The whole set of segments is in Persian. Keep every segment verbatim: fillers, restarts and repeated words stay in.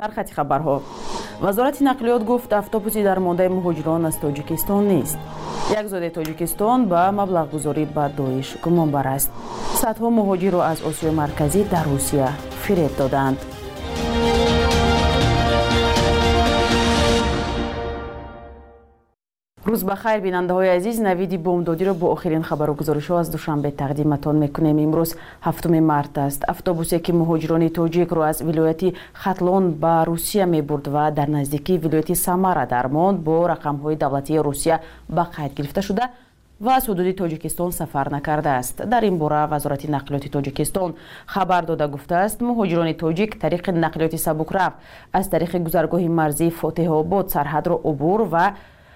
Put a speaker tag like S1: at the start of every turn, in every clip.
S1: سرخط خبرها. وزارت نقلیات گفت اتوبوسی درمانده مهاجران از تاجیکستان نیست. یک زاده تاجیکستان به مبلغ گذاری به داعش گمان بر است. صدها مهاجر را از آسیای مرکزی در روسیه فریب دادند. روز بخیر بیننده های عزیز، نوید بامدادی را با آخرین خبر و گزارش ها از دوشنبه تقدیمتان میکنیم. امروز هفتم مارس است. اتوبوسی که مهاجران تاجیک را از ولایت ختلون به روسیه می برد و در نزدیکی ولایت سامارا درماند با رقم های دولتی روسیه به قید گرفته شده و از حدود تاجیکستان سفر نکرده است. در این باره وزارت نقلیات تاجیکستان خبر داده گفته است مهاجران تاجیک طریق نقلیات سبکرفت از طریق گذرگاه مرزی فاتح آباد سرحد را عبور و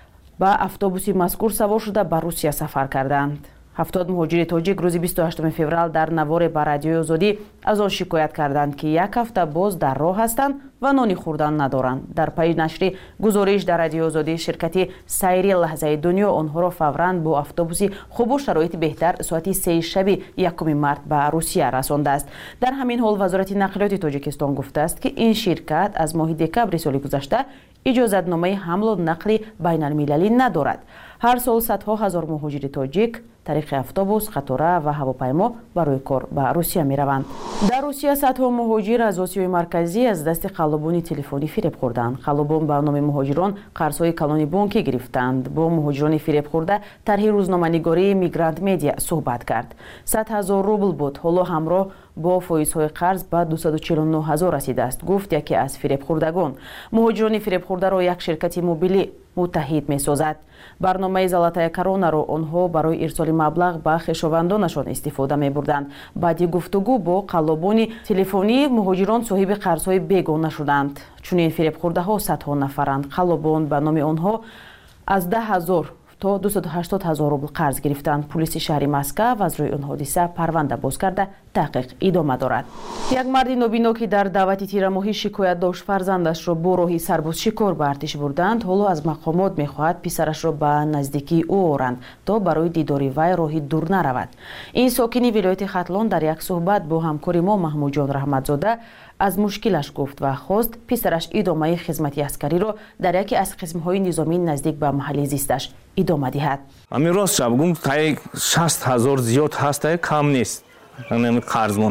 S1: با اتوبوسی مذکور سوار شده به روسیه سفر کردند. هفتاد مهاجر تاجیک روز بیست و هشتم فوریه در نوار به رادیوی آزادی از آن شکایت کردند که یک هفته باز در راه هستند و نانی خوردن ندارند. در پی نشر گزارش در رادیوی آزادی شرکت سیری لحظه دنیا آنها را فوراً با اتوبوسی خوب و شرایط بهتر ساعت سه شب یکم مارس به روسیه رسانده است. در همین حال وزارت نقلیات تاجیکستان گفته است که این شرکت از ماه دکبر سال گذشته اجازتنامه حمل و نقل بین المللی ندارد. هر سال صدها هزار مهاجر تاجیک طریق اتوبوس، قطار و هواپیما برای کار به روسیه می روند. در روسیه صدها مهاجر از آسیای مرکزی از دست قلابون تلفنی فریب خوردند. قلابون به نام مهاجران قرضهای کلانی بانکی گرفتند. با مهاجران فریب خورده طرح روزنامه‌نگاری میگرانت مدیا صحبت کرد. صد هزار روبل بود. حالا همراه با فایزهای قرض به دویست و چهل و نه هزار رسیده است. گفت یکی از فریب خوردگان. مهاجران فریب خورده را یک شرکت موبیلی متحد می سازد. برنامه زلاتای کرونا را آنها برای ارسال مبلغ به خویشاوندانشان استفاده می بردند. بعد گفتگو با قلابون تلفنی مهاجران صاحب قرضهای بیگانه شدند. چنین فریب خورده ها صدها نفرند. قلابون به نام آنها از ده هزار تا دویست و هشتاد هزار روبل قرض گرفتند. پلیس شهر مسکو از روی آن حادثه پرونده باز کرده تحقیق ادامه دارد. یک مرد نابینا که در دعوت تیر ماهی شکایت داشت فرزندش را با راهی سرباز شکار به ارتش بردند، حالا از مقامات میخواهد پسرش را به نزدیکی او آورند تا برای دیداری وی راهی دور نرود. این ساکنی ولایت ختلون در یک صحبت با همکار ما محمود جان رحمتزاده از مشکلش گفت و خواست پسرش ادامه خدمت عسکری را در یکی از قسم‌های نظامی نزدیک به محل زیستش ادامه دهد.
S2: امیر راست شب گم تا شصت هزار زیاد هست، کم نیست. یعنی قرضمون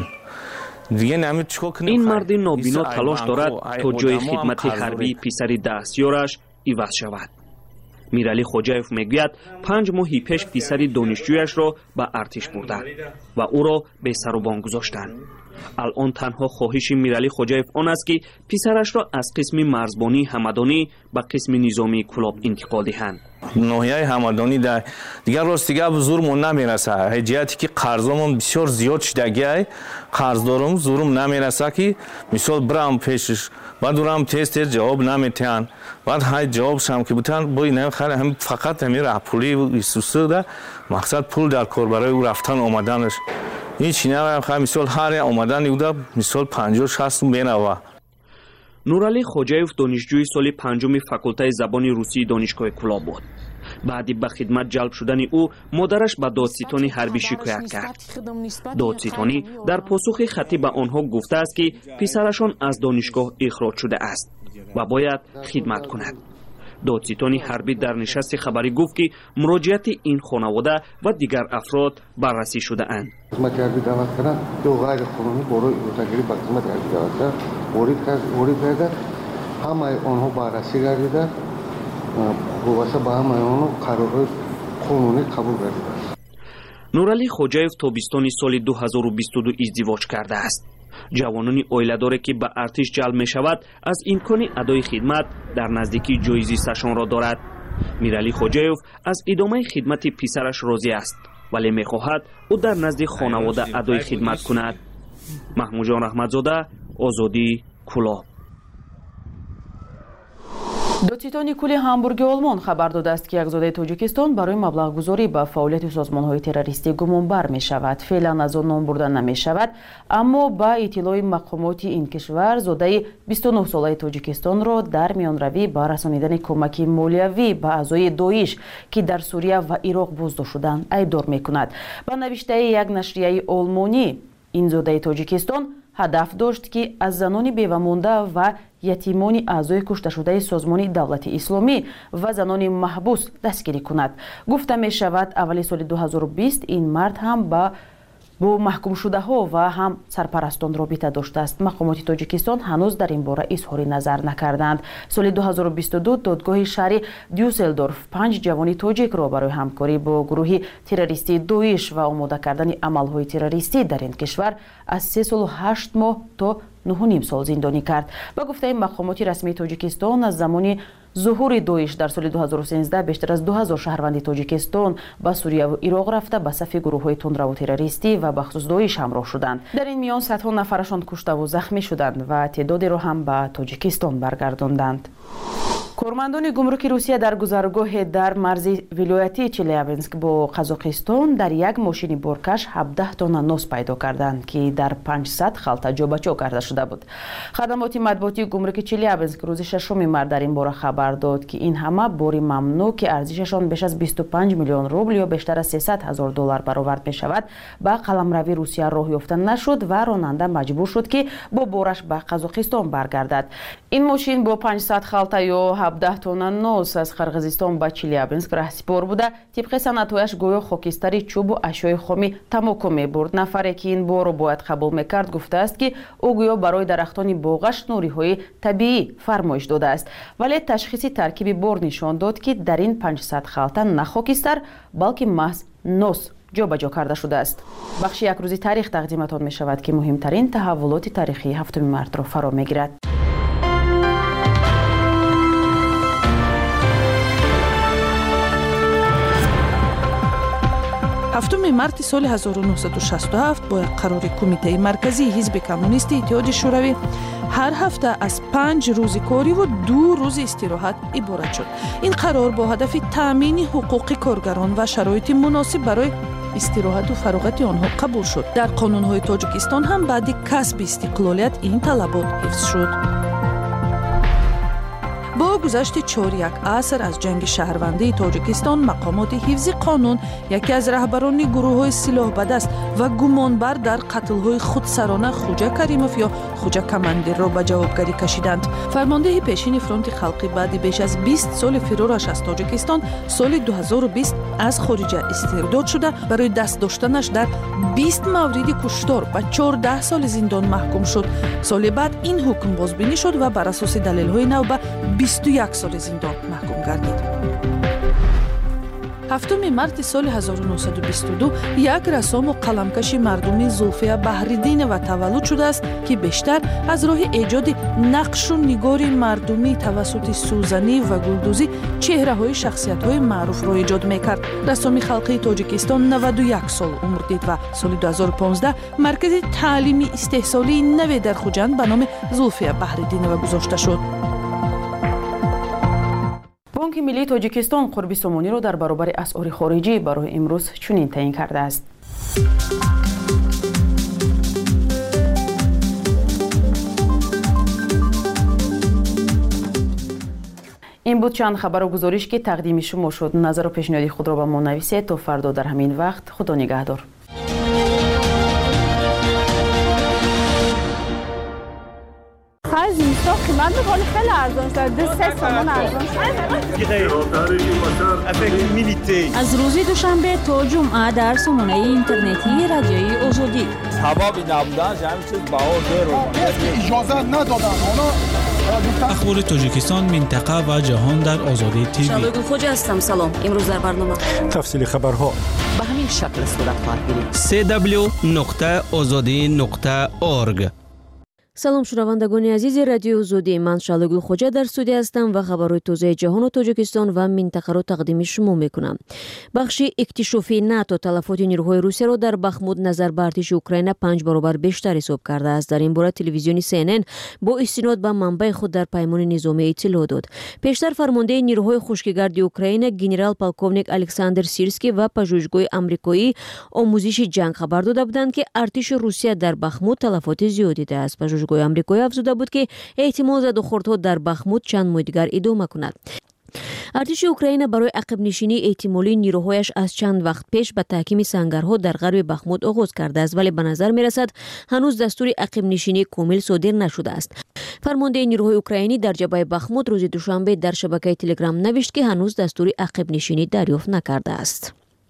S2: دیگه نمید چیکار کنیم.
S3: این مرد نابینا تلاش دارد تا جای خدمت حربی پسر دستیارش عوض شود. میرعلی خوجایف میگوید پنج ماهی پیش پسر دانشجویش را به ارتش بردند و او را به سر و بان گذاشتند. الان تنها خواهش میرعلی خوجایف آن است که پسرش را از قسم مرزبانی همدانی به قسم نظامی کلاب انتقال دهند.
S2: ناحیه همدانی در دیگر راست دیگه زورمون نمیرسه. حجیتی که قرضمون بسیار زیاد شدگی، قرض دارم زورم نمیرسه که مثال برام پیشش و دورم تست تست جواب نمیتن. بعد های جواب شام که بودن با این خیلی هم فقط همین راه پولی و سوسه ده مقصد پول در کار برای او رفتن آمدنش. این چینه هم خیلی مثال هر آمدن یوده مثال پنجاه شصت بینوا.
S3: نورعلی خوجایف دانشجوی سال پنجم فاکولته زبان روسی دانشگاه کلاب بود. بعد به خدمت جلب شدن او مادرش به دادستانی حربی شکایت کرد. دادستانی در پاسخ خطی به آنها گفته است که پسرشان از دانشگاه اخراج شده است و باید خدمت کند. دادستانی حربی در نشست خبری گفت که مراجعت این خانواده و دیگر افراد بررسی شده اند.
S4: خدمت حربی دعوت کردن دو غیر قانونی برای روتاگیری به خدمت حربی دعوت کرد. ورود کرده همه آنها بررسی گردیده واسه با همه آنها قرارهای قانونی قبول گردیده.
S3: نورعلی خوجایف تابستان سال دو هزار و بیست و دو ازدواج کرده است. جوانانی اویله‌دار که به ارتش جلب می شود از امکان ادای خدمت در نزدیکی جای زیستشان را دارد. میرعلی خوجایف از ادامه خدمت پسرش راضی است ولی می خواهد او در نزد خانواده ادای خدمت کند. محمود جان رحمتزاده، آزادی، کلاب.
S1: دادستانی کل هامبورگ آلمان خبر داده است که یک زاده تاجیکستان برای مبلغ گذاری به فعالیت سازمان‌های تروریستی گمانبر می شود. فعلا از آن نام برده نمی شود، اما با اطلاع مقامات این کشور زاده بیست و نه ساله تاجیکستان را در میانروی با رسانیدن کمک مالیوی به اعضای داعش که در سوریه و عراق بازداشت شدند ایدار می کند. با نوشته یک نشریه آلمانی این زاده تاجیکستان ҳадаф дошт ки аз занони бевамонда ва ятимони аъзои кушташудаи созмони давлати исломӣ ва занони маҳбус дастгирӣ кунад. гуфта мешавад аввали соли дуҳазору бист ин мард ҳам ба бо маҳкумшудаҳо ва ҳам сарпарастон робита доштааст. мақомоти тоҷикистон ҳанӯз дар ин бора изҳори назар накарданд. соли дуҳазору бисту ду додгоҳи шаҳри дюсселдорф панҷ ҷавони тоҷикро барои ҳамкорӣ бо гурӯҳи террористии доиш ва омода кардани амалҳои террористӣ дар ин кишвар аз се солу ҳашт моҳ то нӯҳу ним сол зиндонӣ кард. ба гуфтаи мақомоти расмии тоҷикистон аз замони зуҳури доиш дар соли дуҳазору сенздаҳ бештар аз ду ҳазор шаҳрванди тоҷикистон ба сурияву ироқ рафта ба сафи гурӯҳҳои тундраву террористӣ ва бахусус доиш ҳамроҳ шуданд. дар ин миён садҳо нафарашон куштаву захмӣ шуданд ва теъдодеро ҳам ба тоҷикистон баргардонданд. кормандони гумруки русия дар гузаргоҳе дар марзи вилояти челябинск бо қазоқистон дар як мошини боркаш ҳабдаҳ тонна нос пайдо карданд ки дар панҷсад халта ҷобаҷо карда шуда буд. хадамоти матбуотии гумруки челябинск рӯзи шашуми март дар ин бора хабар дод ки ин ҳама бори мамнӯъ ки арзишашон беш аз бисту панҷ миллион рубл ё бештар аз сесад ҳазор доллар баровард мешавад ба қаламрави русия роҳ ёфта нашуд ва ронанда маҷбур шуд ки бо бораш ба қазоқистон баргардад. ин мошин бо панҷсад халта ё ҳабдаҳ тонна нос аз қирғизистон ба челябинск раҳсипор буда тибқи санъатҳояш гӯё хокистари чӯбу ашёи хомӣ тамоку мебурд. нафаре ки ин борро бояд қабул мекард гуфтааст ки ӯ гӯё барои дарахтони боғаш нуриҳои табиӣ фармоиш додааст, вале ташхиси таркиби бор нишон дод ки дар ин панҷсад халта на хокистар балки маҳз нос ҷобаҷо карда шудааст. бахши якрӯзи таърих тақдиматон мешавад ки муҳимтарин таҳаввулоти таърихии ҳафтуми мартро фаро мегирад.
S5: ҳафтуми марти соли ҳазору нуҳсаду шасту ҳафт бо як қарори кумитаи марказии ҳизби коммунисти иттиҳоди шӯравӣ ҳар ҳафта аз панҷ рӯзи кориву ду рӯзи истироҳат иборат шуд. ин қарор бо ҳадафи таъмини ҳуқуқи коргарон ва шароити муносиб барои истироҳату фароғати онҳо қабул шуд. дар қонунҳои тоҷикистон ҳам баъди касби истиқлолият ин талабот ҳифз шуд. бо гузашти чори як аср аз ҷанги шаҳрвандии тоҷикистон мақомоти ҳифзи қонун яке аз раҳбарони гурӯҳҳои силоҳбадаст ва гумонбар дар қатлҳои худсарона хуҷа каримов ё хуҷа командирро ба ҷавобгарӣ кашиданд. фармондеҳи пешини фронти халқӣ баъди беш аз бист соли фирораш аз тоҷикистон соли дуҳазору бист аз хориҷа истирдод шуда барои даст доштанаш дар бист мавриди куштор ба чордаҳ соли зиндон маҳкум шуд. соли баъд ин ҳукм бозбинӣ шуд ва бар асоси далелҳои нав ба бисту як соли зиндон маҳкум гардид. ҳафтуми марти соли ҳазору нуҳсаду бисту ду як рассому қаламкаши мардумӣ зулфия баҳридинова таваллуд шудааст ки бештар аз роҳи эҷоди нақшу нигори мардумӣ тавассути сӯзанӣ ва гулдӯзӣ чеҳраҳои шахсиятҳои маъруфро эҷод мекард. рассоми халқии тоҷикистон наваду як сол умр дид ва соли дуҳазору понздаҳ маркази таълими истеҳсолии наве дар хуҷанд ба номи зулфия баҳридинова гузошта шуд.
S1: бонки миллии тоҷикистон қурби сомониро дар баробари асъори хориҷӣ барои имрӯз чунин таъин кардааст. ин буд чанд хабару гузориш ки тақдими шумо шуд. назару пешниҳоди худро ба мо нависед. то фардо дар ҳамин вақт худо нигаҳдор.
S6: قیمت میکنه خیلی ارزان شد. دو سه سومون ارزان شد.
S7: از روز دوشنبه تا جمعه در سامانه اینترنتی رادیوی آزادی.
S8: سبب نبودن جمع چیز بهار دیر اجازه ندادن اونا.
S9: اخبار تاجیکستان منطقه و جهان در آزادی تیوی.
S10: شالوگل خوجا هستم. سلام. امروز در برنامه
S9: تفصیل خبرها
S10: به همین شکل صورت خواهد گرفت.
S9: سی دبلیو نقطه آزادی نقطه اورگ.
S11: салом шунавандагони азизи радиои озодӣ, ман шалогул хоҷа дар студия ҳастам ва хабарҳои тозаи ҷаҳону тоҷикистон ва минтақаро тақдими шумо мекунам. бахши иктишофии нато талафоти нирӯҳои русияро дар бахмуд назар ба артиши украина панҷ баробар бештар ҳисоб кардааст. дар ин бора телевизиони си эн эн бо истинод ба манбаи худ дар паймони низомӣ иттилоъ дод. пештар фармондеи нирӯҳои хушкигарди украина генерал полковник александр сирский ва пажӯҳишгоҳи амрикоӣ омӯзиши ҷанг хабар дода буданд ки артиши русия дар бахмуд талафоти зиёд дидааст. пажӯҳишгоҳи амрикоӣ афзуда буд ки эҳтимол задухӯрдҳо дар бахмуд чанд моҳ дигар идома кунад. ارتش اوکراین برای عقب نشینی احتمالی نیروهایش از چند وقت پیش به تحکیم سنگرها در غرب بخمود آغاز کرده است، ولی به نظر می رسد هنوز دستور عقب نشینی کامل صادر نشده است. فرمانده نیروهای اوکراینی در جبهه بخمود روز دوشنبه در شبکه تلگرام نوشت که هنوز دستور عقب نشینی دریافت نکرده است.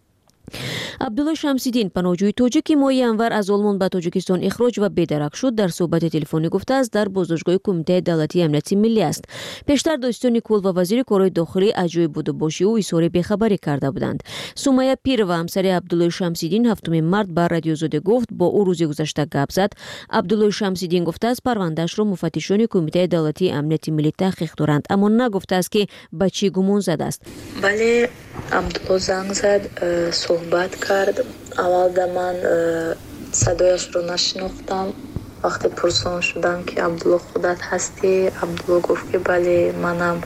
S11: عبدالله شمسیدین، پناهجوی تاجیک ماهی انور از آلمان به تاجیکستان اخراج و بیدرک شد، در صحبت تلفنی گفته است در بازداشتگاه کمیته دولتی امنیت ملی است. پیشتر داستان کل و وزیر کارهای داخلی از جای بودباشی او اظهار بیخبری کرده بودند. سمیه پیر و همسر عبدالله شمسیدین هفتم مارس بر رادیو زاده گفت با او روز گذشته گپ زد. عبدالله شمسیدین گفته است پروندهش را مفتشان کمیته دولتی امنیت ملی تحقیق دارند، اما نگفته است که به چی گمان زده است.
S12: ولی عبدالله زنگ زد، صحبت کرد. اول در من صدایش رو نشناختم. وقتی پرسان شدم که عبدالله خودت هستی، عبدالله گفت که بله منم،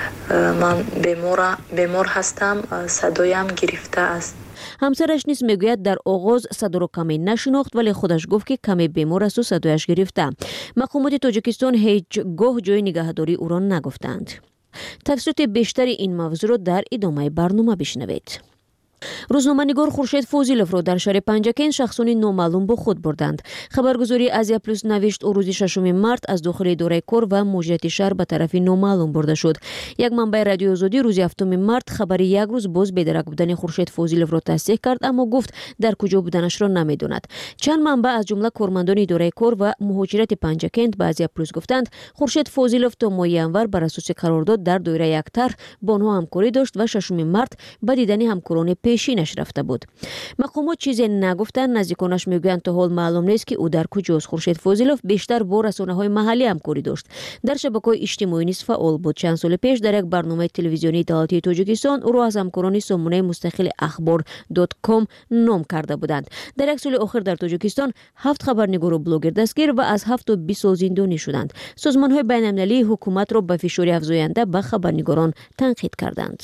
S12: من بیمار بیمار هستم، صدایم گرفته است.
S11: همسرش نیز میگوید در آغاز صدا را کمی نشناخت، ولی خودش گفت که کمی بیمار است و صدایش گرفته. مقامات تاجیکستان هیچ گاه جای نگهداری او را نگفتند. تفصیلات بیشتری این موضوع را در ادامه برنامه بشنوید. روزنامه‌نگار خورشید فوزیلوف را در شهر پنجکین شخصانی نامعلوم با خود بردند. خبرگزاری آزیا پلوس نوشت او روز ششم مارس از داخل اداره کار و مدیریت شهر به طرف نامعلوم برده شد. یک منبع رادیو آزادی روز هفتم مارس خبر یک روز باز بی‌درک بودن خورشید فوزیلوف را تصدیق کرد، اما گفت در کجا بودنش را نمی‌داند. چند منبع از جمله کارمندان اداره کار و مهاجرت پنجکین به آزیا پلوس گفتند خورشید فوزیلوف تا ماه انور بر اساس قرارداد در دایره یک طرح با آنها همکاری داشت و ششم مارس به دیدن همکاران پیشینش رفته بود. مقامات چیزی نگفتند. نزدیکانش میگویند تا حال معلوم نیست که او در کجاست. خورشید فوزیلوف بیشتر با رسانه‌های محلی همکاری داشت. در شبکه‌های اجتماعی نیز فعال بود. چند سال پیش در یک برنامه تلویزیونی دولتی تاجیکستان او را از همکاران سامانه مستقل اخبار دات کام نام کرده بودند. در یک سال اخیر در تاجیکستان هفت خبرنگار و بلاگر دستگیر و از هفت تا بیست سال زندانی شدند. سازمان‌های بین‌المللی حکومت را به فشار افزاینده به خبرنگاران تنقید کردند.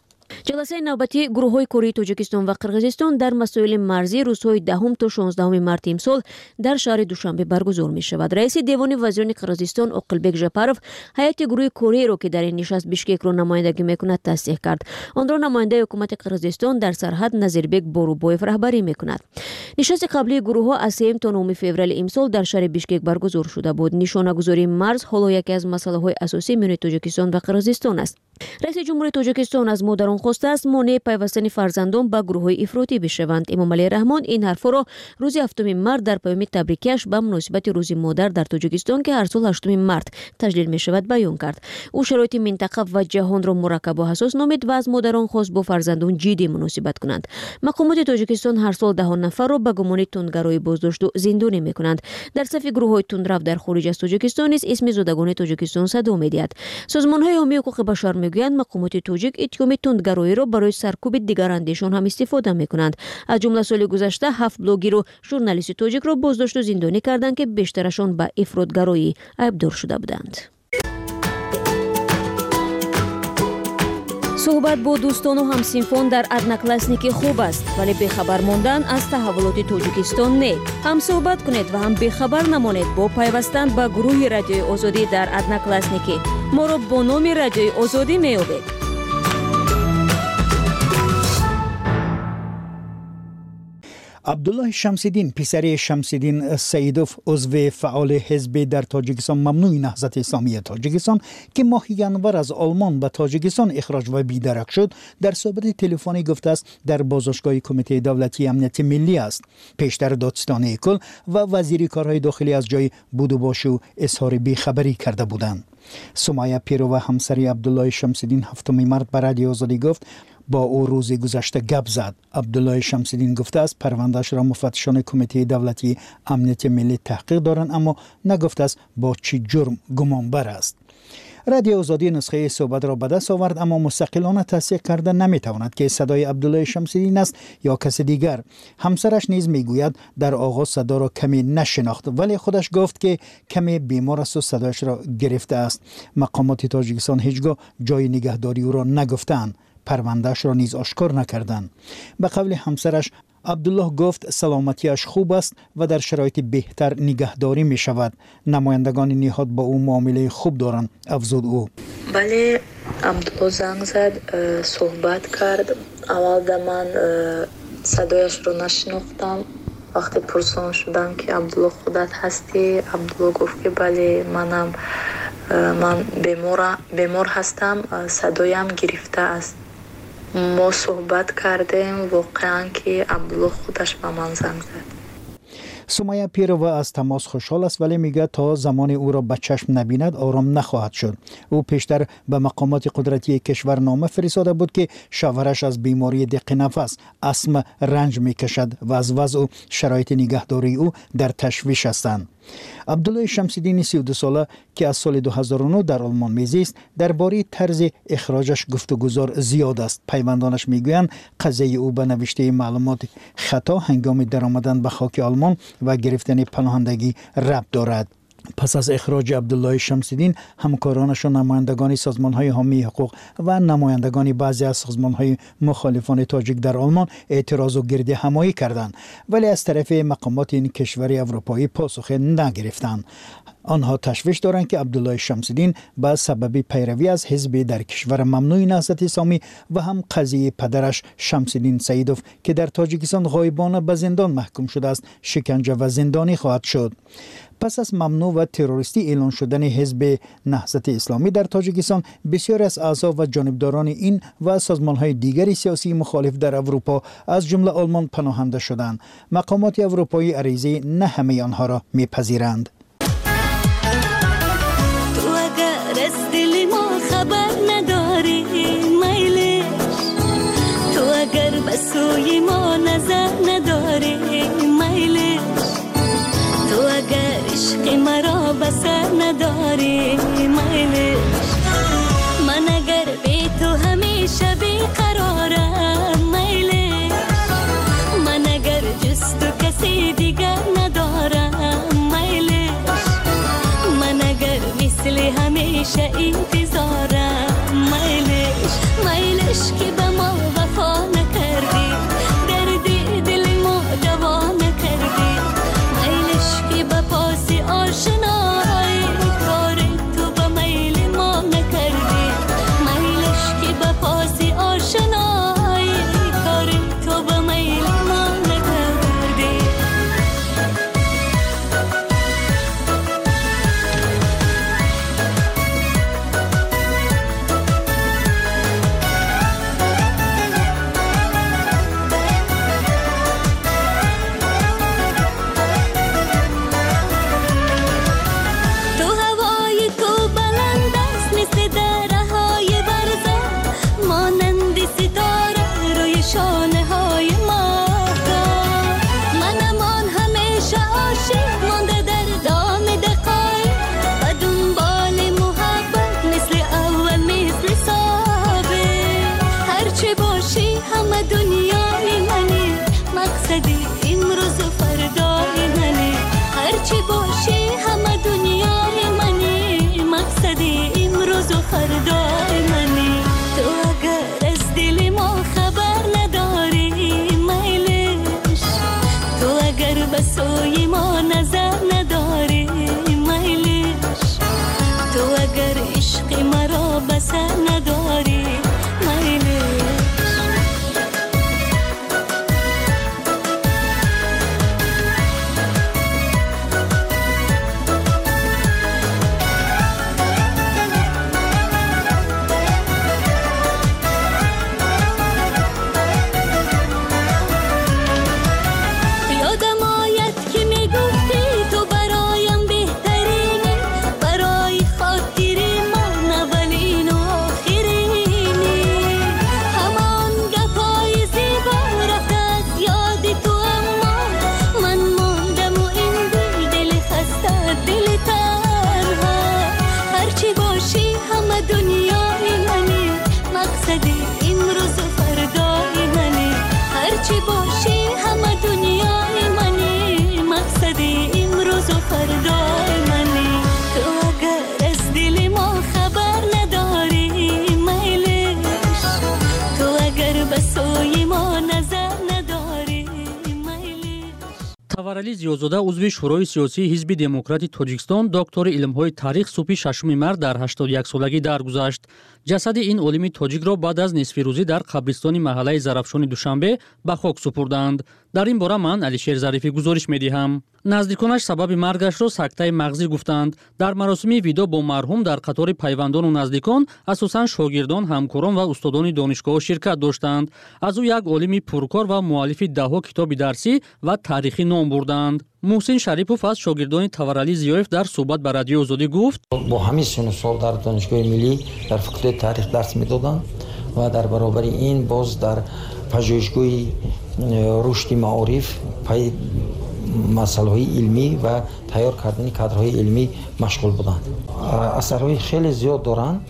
S11: جلسه نوبتی گروه‌های کره تاجیکستان و قرغیزستان در مسائل مرزی روزهای دهم تا شانزدهم مارس امسال در شهر دوشنبه برگزار می‌شود. رئیس دیوان وزیران قرغیزستان اوقلبک ژپاروف هیئت گروه کره را که در این نشست بیشکک را نمایندگی می‌کند تصدیق کرد. آن را نماینده حکومت قرغیزستان در سرحد نظیربک بوروبویف رهبری می‌کند. نشست قبلی گروه‌ها از سوم تا نهم فوریه امسال در شهر بیشکک برگزار شده بود. نشانه‌گذاری مرز حالا یکی از مسائل‌های اساسی میان تاجیکستان و قرغیزستان است. رئیس جمهوری تاجیکستان از مادران خواسته است مانع پیوستن فرزندان به گروه‌های افراطی بشوند. امام علی رحمان این حرف را روز هفتم مارس در پیام تبریکیش به مناسبت روز مادر در تاجیکستان که هر سال هشتم مارس تجلیل می‌شود بیان کرد. او شرایط منطقه و جهان را مرکب و حساس نامید و از مادران خواست با فرزندان جدی مناسبت کنند. مقامات تاجیکستان هر سال ده نفر را به گمان تندگرایی بازداشت و زندانی می‌کنند. در صف گروه‌های تندرو در خارج از تاجیکستان نیز اسم زادگان تاجیکستان صدا می‌دهد. سازمان‌های حامی حقوق بشر می‌گویند مقامات تاجیک اتهام تندگرایی را برای سرکوب دیگر اندیشان هم استفاده می‌کنند. از جمله سال گذشته هفت بلاگر و ژورنالیست تاجیک را بازداشت و زندانی کردند که بیشترشان به افراطگرایی ایبدار شده بودند. صحبت با دوستان و همسینفان در ادناکلاسنیکی خوب است، ولی بیخبر ماندن از تحولات تاجیکستان نه. هم صحبت کنید و هم بیخبر نمانید با پیوستن به گروه رادیوی آزادی در ادناکلاسنیکی. ما را با نام رادیوی آزادی می‌یابید.
S13: عبدالله شمسیدین پسر شمسیدین سیدوف عضو فعال حزب در تاجیکستان ممنوع نهضت اسلامی تاجیکستان که ماه ینور از آلمان به تاجیکستان اخراج و بیدرک شد در صحبت تلفنی گفته است در بازداشتگاه کمیته دولتی امنیت ملی است. پیشتر دادستان کل و وزیر کارهای داخلی از جای بود و باش و اظهار بیخبری کرده بودند. سمیه پیرو و همسر عبدالله شمسیدین هفتم مارس به رادیو آزادی گفت با او روز گذشته گپ زد. عبدالله شمسیدین گفته است پروندهش را مفتشان کمیته دولتی امنیت ملی تحقیق دارند، اما نگفته است با چی جرم گمانبر است. رادیو آزادی نسخه صحبت را به دست آورد، اما مستقلانه تصدیق کرده نمیتواند که صدای عبدالله شمسیدین است یا کس دیگر. همسرش نیز میگوید در آغاز صدا را کمی نشناخت، ولی خودش گفت که کمی بیمار است و صدایش را گرفته است. مقامات تاجیکستان هیچگاه جای نگهداری او را نگفتند، پروندهش را نیز آشکار نکردند. به قول همسرش عبدالله گفت سلامتیش خوب است و در شرایط بهتر نگهداری می شود. نمایندگان نهاد با او معامله خوب دارند، افزود او.
S12: ولی عبدالله زنگ زد صحبت کرد. اول در من صدایش رو نشناختم. وقتی پرسان شدم که عبدالله خودت هستی، عبدالله گفت که بله منم، من بیمار بیمار هستم، صدایم گرفته است. ما صحبت کردیم، واقعا که عبدالله خودش به من زنگ زد.
S13: سمیه پیروا از تماس خوشحال است، ولی میگه تا زمان او را به چشم نبیند آرام نخواهد شد. او پیشتر به مقامات قدرتی کشور نامه فرستاده بود که شوهرش از بیماری دق نفس استم رنج میکشد و از وضع و شرایط نگهداری او در تشویش هستند. عبدالله شمس‌الدین سی و دو ساله که از سال دو هزار و نه در آلمان میزیست، درباره طرز اخراجش گفتگوزار زیاد است. پیوندانش میگویند قضیه او به نوشته معلومات خطا هنگام درآمدن به خاک آلمان و گرفتن پناهندگی ربط دارد. پس از اخراج عبدالله شمس‌الدین، همکارانش و نمایندگان سازمان‌های حامی حقوق و نمایندگان بعضی از سازمان‌های مخالفان تاجیک در آلمان اعتراض و گرد همایی کردند، ولی از طرف مقامات این کشور اروپایی پاسخ نگرفتند. آنها تشویش دارند که عبدالله شمس‌الدین به سبب پیروی از حزب در کشور ممنوع نهضت اسلامی و هم قضیه پدرش شمس‌الدین سیدوف که در تاجیکستان غایبانه به زندان محکوم شده است، شکنجه و زندانی خواهد شد. پس از ممنوع و تروریستی اعلان شدن حزب نهضت اسلامی در تاجیکستان، بسیار از اعضا و جانبداران این و سازمان‌های دیگری سیاسی مخالف در اروپا از جمله آلمان پناهنده شدند. مقامات اروپایی عریضه نه همه آنها را میپذیرند.
S14: تو اگر از دل ما خبر نداری میلش، تو اگر به سوی ما نظر نداری میلش، تو اگر عشق مرا بسر نداری میلش، من اگر بی تو همیشه بیقرارم میلش، من اگر جز تو کسی دیگر ندارم میلش، من اگر مثل همیشه انتظارم میلش، میلش که به ما وفا نکردی، دردی دل ما دوا نکردی، که با پاس آشنایی کار تو با میل ما نکردی، میلش که با پاس آشنایی کار تو با میل ما نکردی. سوی ما نظر نداری میلش، تو اگر عشق مرا بسر نداری میلش.
S15: таварали зиёзода узви шӯрои сиёсии ҳизби демократи тоҷикистон доктори илмҳои таърих субҳи шашуми март дар ҳаштод и як солагӣ даргузашт. جسد این عالم تاجیک را بعد از نصف روزی در قبرستان محله زرافشان دوشنبه به خاک سپردند. در این باره من علیشیر ظریفی گزارش می‌دهم. نزدیکانش سبب مرگش را سکته مغزی گفتند. در مراسم ویدو با مرحوم در قطار پیوندان و نزدیکان اساساً شاگردان، همکاران و استادان دانشگاه شرکت داشتند. از او یک عالم پرکار و مؤلف ده‌ها کتاب درسی و تاریخی نام بردند. محسن شریفوف از شاگردان تورعلی زیایف در صحبت با رادیو آزادی گفت:
S16: با همین سن سال در دانشگاه ملی در فاکولته تاریخ درس می‌دادند و در برابر این باز در پژوهشگاه رشد معارف پای مسائل علمی و تیار کردن کادرهای علمی مشغول بودند. اثرهای خیلی زیاد دارند.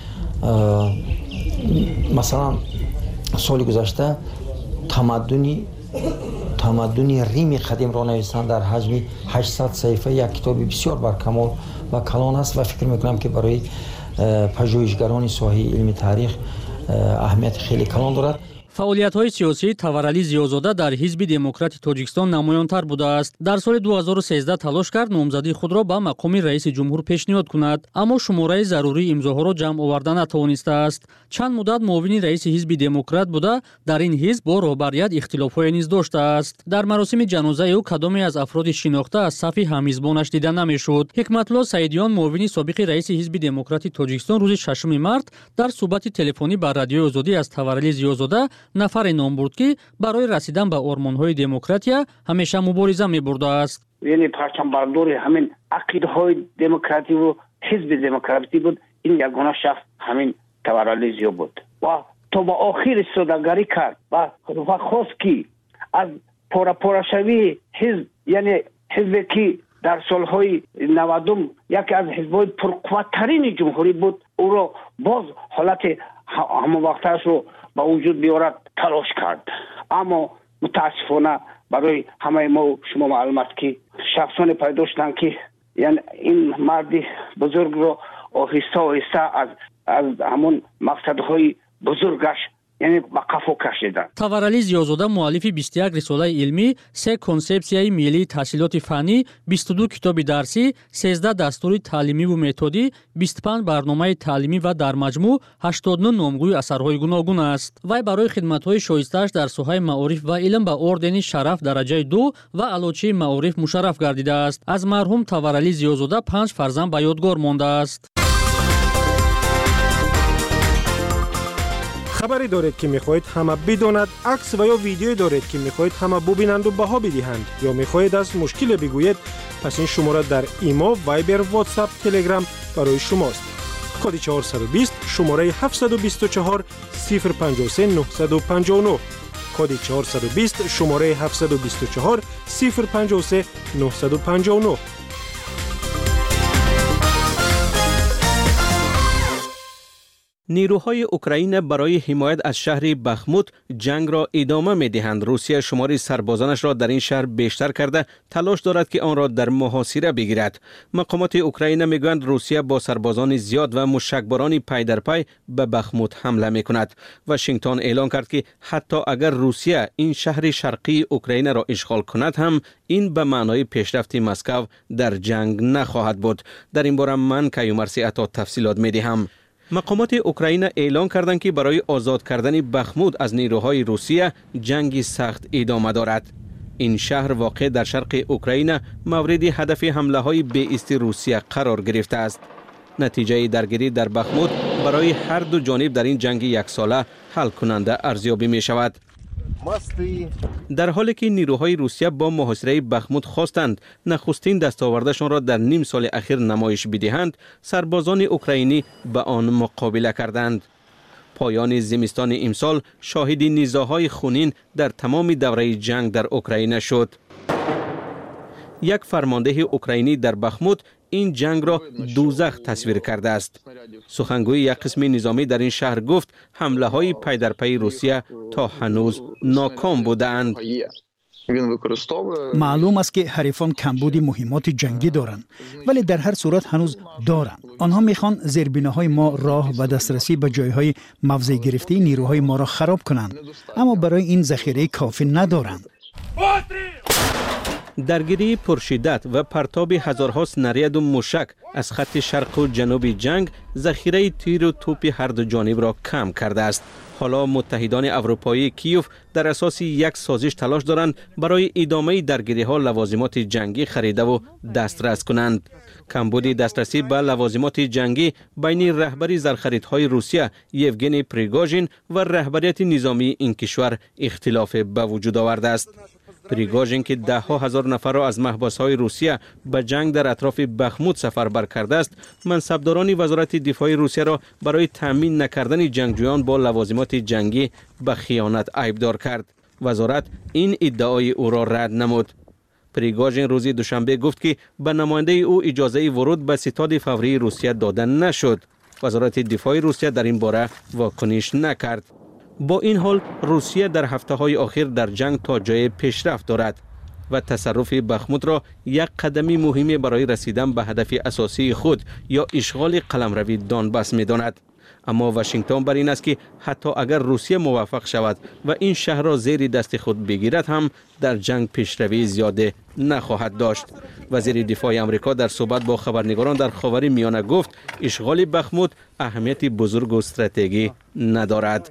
S16: مثلا سال گذشته تمدنی تمدن ریم قدیم را نوشتند در حجم هشتصد صفحه. یک کتاب بسیار برکمال و کلان است و فکر میکنم که برای پژوهشگران ساحه علم تاریخ اهمیت خیلی کلان دارد.
S15: فعالیت‌های سیاسی تورعلی زیازاده در حزب دموکرات تاجیکستان نمایان‌تر بوده است. در سال دو هزار و سیزده تلاش کرد نامزدی خود را به مقام رئیس جمهور پیشنهاد کند، اما شماره ضروری امضاها را جمع آورده نتوانسته است. چند مدت معاون رئیس حزب دموکرات بوده، در این حزب با رهبریت اختلاف‌های نیز داشته است. در مراسم جنازه او کدامی از افراد شناخته از صف هم‌حزبانش دیده نمی‌شد. حکمت‌الله سعیدیان معاون سابق رئیس حزب دموکرات تاجیکستان روز ششم مارس در صحبت تلفنی با رادیو آزادی از تورعلی زیازاده نفر نام برد که برای رسیدن به آرمان‌های دموکراتیا همیشه مبارزه می‌برده است.
S17: یعنی پرچم بردار همین عقیده‌های دموکراتی و حزب دموکراتی بود. این یگانه شخص همین تورعلی زیا بود و تا با آخر سوداگری کرد و خواست که از پورا پورا شوی حزب، یعنی حزبی که در سالهای نودم یکی از حزب‌های پرقوت‌ترین جمهوری بود، او را باز حالت همون وقتش رو با وجود بیارد تلاش کرد. اما متاسفانه برای همه ما شما معلوم است که شخصان پیدا شدند که یعنی این مرد بزرگ رو آهسته آهسته از از همون مقصدهای بزرگش یعنی با قفو کشیدند.
S15: تورعلی زیازاده مؤلف بیست و یک رساله علمی، سه کنسپسیای ملی تحصیلات فنی، بیست و دو کتاب درسی، سیزده دستور تعلیمی و متدی، بیست و پنج برنامه تعلیمی و در مجموع هشتاد و نه نامگوی اثرهای گوناگون است. وی برای خدمت‌های شایسته‌اش در ساحه معارف و علم به اردن شرف درجه دو و علاچه معارف مشرف گردیده است. از مرحوم تورعلی زیازاده پنج فرزند به یادگار مانده است.
S18: خبری دارید که میخواهید همه بداند، عکس و یا ویدیویی دارید که میخواهید همه ببینند و بها بدهند یا میخواهید از مشکل بگویید، پس این شماره در ایما، وایبر، واتساپ، تلگرام برای شماست. کد چهارصد و بیست شماره هفتصد و بیست و چهار صفر پنجاه و سه نهصد و پنجاه و نه. کد چهارصد و بیست شماره هفتصد و بیست و چهار صفر پنجاه و سه نهصد و پنجاه و نه.
S19: نیروهای اوکراین برای حمایت از شهر بخموت جنگ را ادامه می دهند. روسیه شمار سربازانش را در این شهر بیشتر کرده تلاش دارد که آن را در محاصره بگیرد. مقامات اوکراین می گویند روسیه با سربازان زیاد و مشکباران پی در پی به بخموت حمله می کند. واشنگتن اعلام کرد که حتی اگر روسیه این شهر شرقی اوکراین را اشغال کند هم این به معنای پیشرفت مسکو در جنگ نخواهد بود. در این باره من کیومرثی عطا تفصیلات می دهم. مقامات اوکراین اعلام کردند که برای آزاد کردن بخمود از نیروهای روسیه جنگی سخت ادامه دارد. این شهر واقع در شرق اوکراین مورد هدف حمله های بی‌است روسیه قرار گرفته است. نتیجه درگیری در بخمود برای هر دو جانب در این جنگ یک ساله حل کننده ارزیابی می شود. در حالی که نیروهای روسیه با محاصره بخمود خواستند نخستین دستاوردشان را در نیم سال اخیر نمایش بدهند، سربازان اوکراینی به آن مقابله کردند. پایان زمستان امسال شاهد نیزه‌های خونین در تمام دوره جنگ در اوکراین شد. یک فرمانده اوکراینی در بخمود این جنگ را دوزخ تصویر کرده است. سخنگوی یک قسم نظامی در این شهر گفت حمله های پی در پی روسیه تا هنوز ناکام بودند.
S13: معلوم است که حریفان کمبود مهمات جنگی دارند، ولی در هر صورت هنوز دارند. آنها میخوان زیربناهای ما راه و دسترسی به جایهای موضع گرفته نیروهای ما را خراب کنند، اما برای این ذخیره کافی ندارند.
S19: درگیری پرشدت و پرتاب هزارها سناریاد و موشک از خط شرق و جنوب جنگ ذخیره تیر و توپ هر دو جانب را کم کرده است. حالا متحدان اروپایی کیوف در اساس یک سازش تلاش دارند برای ادامه درگیری ها لوازمات جنگی خریده و دسترس کنند. کمبود دسترسی به لوازمات جنگی بین رهبری زرخریدهای روسیه یوگنی پریگوژین و رهبریت نظامی این کشور اختلاف به وجود آورده است. پریگوژین که ده ها هزار نفر را از محباس‌های روسیه به جنگ در اطراف بخموت سفربر کرده است، منصبداران وزارت دفاع روسیه را برای تامین نکردن جنگجویان با لوازمات جنگی به خیانت عیبدار کرد. وزارت این ادعای او را رد نمود. پریگوژین روز دوشنبه گفت که به نماینده او اجازه ورود به ستاد فوری روسیه داده نشد. وزارت دفاع روسیه در این باره واکنش نکرد. با این حال روسیه در هفته های اخیر در جنگ تا جای پیشرفت دارد و تصرف بخموت را یک قدم مهم برای رسیدن به هدف اساسی خود یا اشغال قلمروی دانباس می داند. اما واشنگتن بر این است که حتی اگر روسیه موفق شود و این شهر را زیر دست خود بگیرد هم در جنگ پیشروی زیاده نخواهد داشت. وزیر دفاع آمریکا در صحبت با خبرنگاران در خاور میانه گفت اشغال بخموت اهمیت بزرگ و استراتژی ندارد.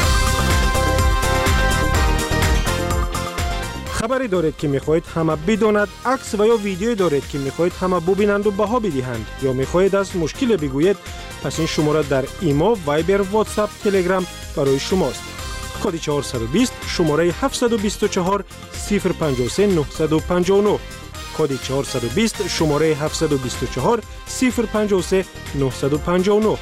S18: خبری دارید که میخواهید همه بداند، عکس و یا ویدیویی دارید که میخواهید همه ببینند و بها بدهند یا میخواهید از مشکل بگویید، پس این شماره در ایمو، وایبر، واتساپ، تلگرام برای شماست. کد چهارصد و بیست شماره هفتصد و بیست و چهار صفر پنجاه و سه نهصد و پنجاه و نه. کد چهارصد و بیست شماره هفتصد و بیست و چهار صفر پنجاه و سه نهصد و پنجاه و نه.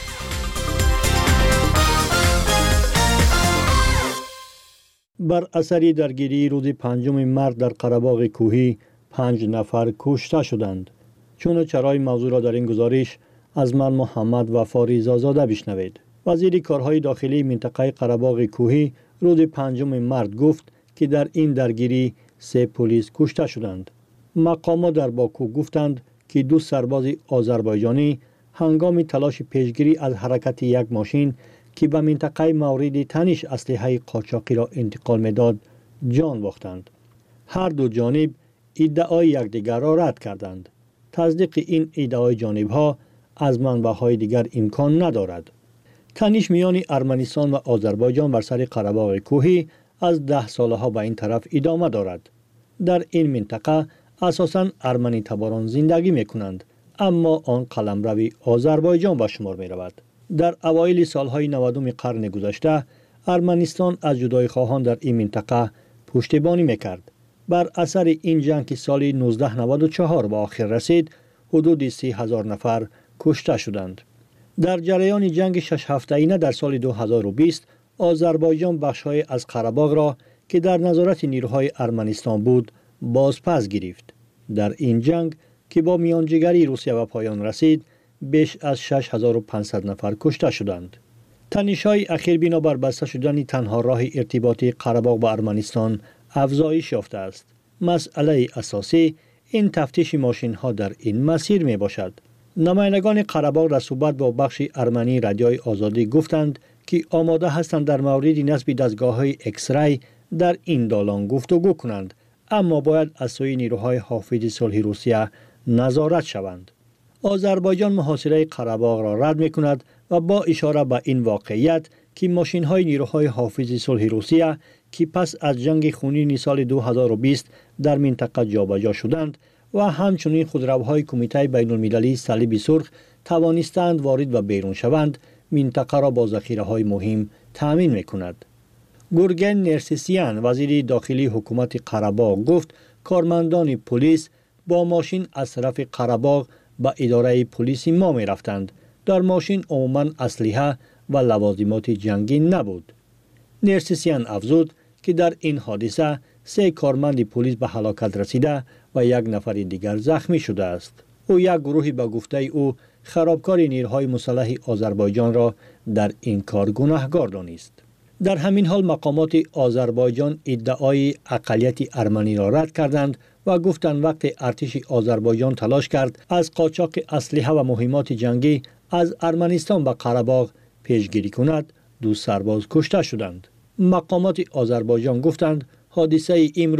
S13: بر اثر درگیری روز پنجم مارس در قره‌باغ کوهی پنج نفر کشته شدند. چون چرای موضوع را در این گزارش از من محمد وفاری زازاده بشنوید. وزیر کارهای داخلی منطقه قره‌باغ کوهی روز پنجم مارس گفت که در این درگیری سه پلیس کشته شدند. مقامات در باکو گفتند که دو سرباز آذربایجانی هنگام تلاش پیشگیری از حرکت یک ماشین که به منطقه مورد تنش اسلحه قاچاقی را انتقال می‌داد جان باختند. هر دو جانب ادعای یکدیگر را رد کردند. تصدیق این ادعای جانب‌ها از منبع‌های دیگر امکان ندارد. تنش میان ارمنستان و آذربایجان بر سر قره‌باغ کوهی از ده سالها به این طرف ادامه دارد. در این منطقه اساساً ارمنی تباران زندگی می‌کنند، اما آن قلمرو آذربایجان به شمار می‌رود. در اوایل سالهای نودم قرن گذشته ارمنستان از جدایی خواهان در این منطقه پشتیبانی میکرد. بر اثر این جنگ که سال نوزده نود و چهار به آخر رسید، حدود سی هزار نفر کشته شدند. در جریان جنگ شش هفته‌ای در سال دو هزار و بیست آذربایجان بخش‌های از قره‌باغ را که در نظارت نیروهای ارمنستان بود بازپس گرفت. در این جنگ که با میانجیگری روسیه به پایان رسید، بیش از شش هزار و پانصد نفر کشته شدند. تنش‌های اخیر بنابر بسته شدن تنها راه ارتباطی قره‌باغ با ارمنستان افزایش یافته است. مسئله اساسی این تفتیش ماشین‌ها در این مسیر می باشد. نمایندگان قره‌باغ در صحبت با بخش ارمنی رادیوی آزادی گفتند که آماده هستند در مورد نصب دستگاه‌های اکسری در این دالان گفتگو کنند، اما باید از سوی نیروهای حافظ صلح روسیه نظارت شوند. آذربایجان محاصره قره‌باغ را رد می‌کند و با اشاره به این واقعیت که ماشین‌های نیروهای حافظ صلح روسیه که پس از جنگ خونین سال دو هزار و بیست در منطقه جابجا شدند و همچنین خودروهای کمیته بین‌المللی صلیب سرخ توانستند وارد و بیرون شوند، منطقه را با ذخیره‌های مهم تأمین می‌کند. گورگن نرسیسیان وزیر داخلی حکومت قره‌باغ گفت کارمندان پلیس با ماشین از طرف قره‌باغ به اداره پلیس ما می رفتند. در ماشین عموماً اسلحه و لوازمات جنگی نبود. نرسیسیان افزود که در این حادثه سه کارمند پلیس به هلاکت رسیده و یک نفر دیگر زخمی شده است. او یک گروهی به گفته او خرابکار نیروهای مسلح آذربایجان را در این کار گناهکار دانست. در همین حال مقامات آذربایجان ادعای اقلیت ارمنی را رد کردند و گفتند وقت ارتش آذربایجان تلاش کرد از قاچاق اسلحه و مهمات جنگی از ارمنستان به قره‌باغ پیشگیری کند، دو سرباز کشته شدند. مقامات آذربایجان گفتند حادثه امروز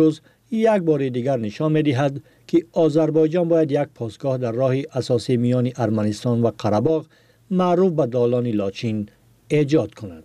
S20: یک بار دیگر نشان می‌دهد که آذربایجان باید یک پاسگاه در راه اساسی میان ارمنستان و قره‌باغ معروف به دالان لاچین ایجاد کند.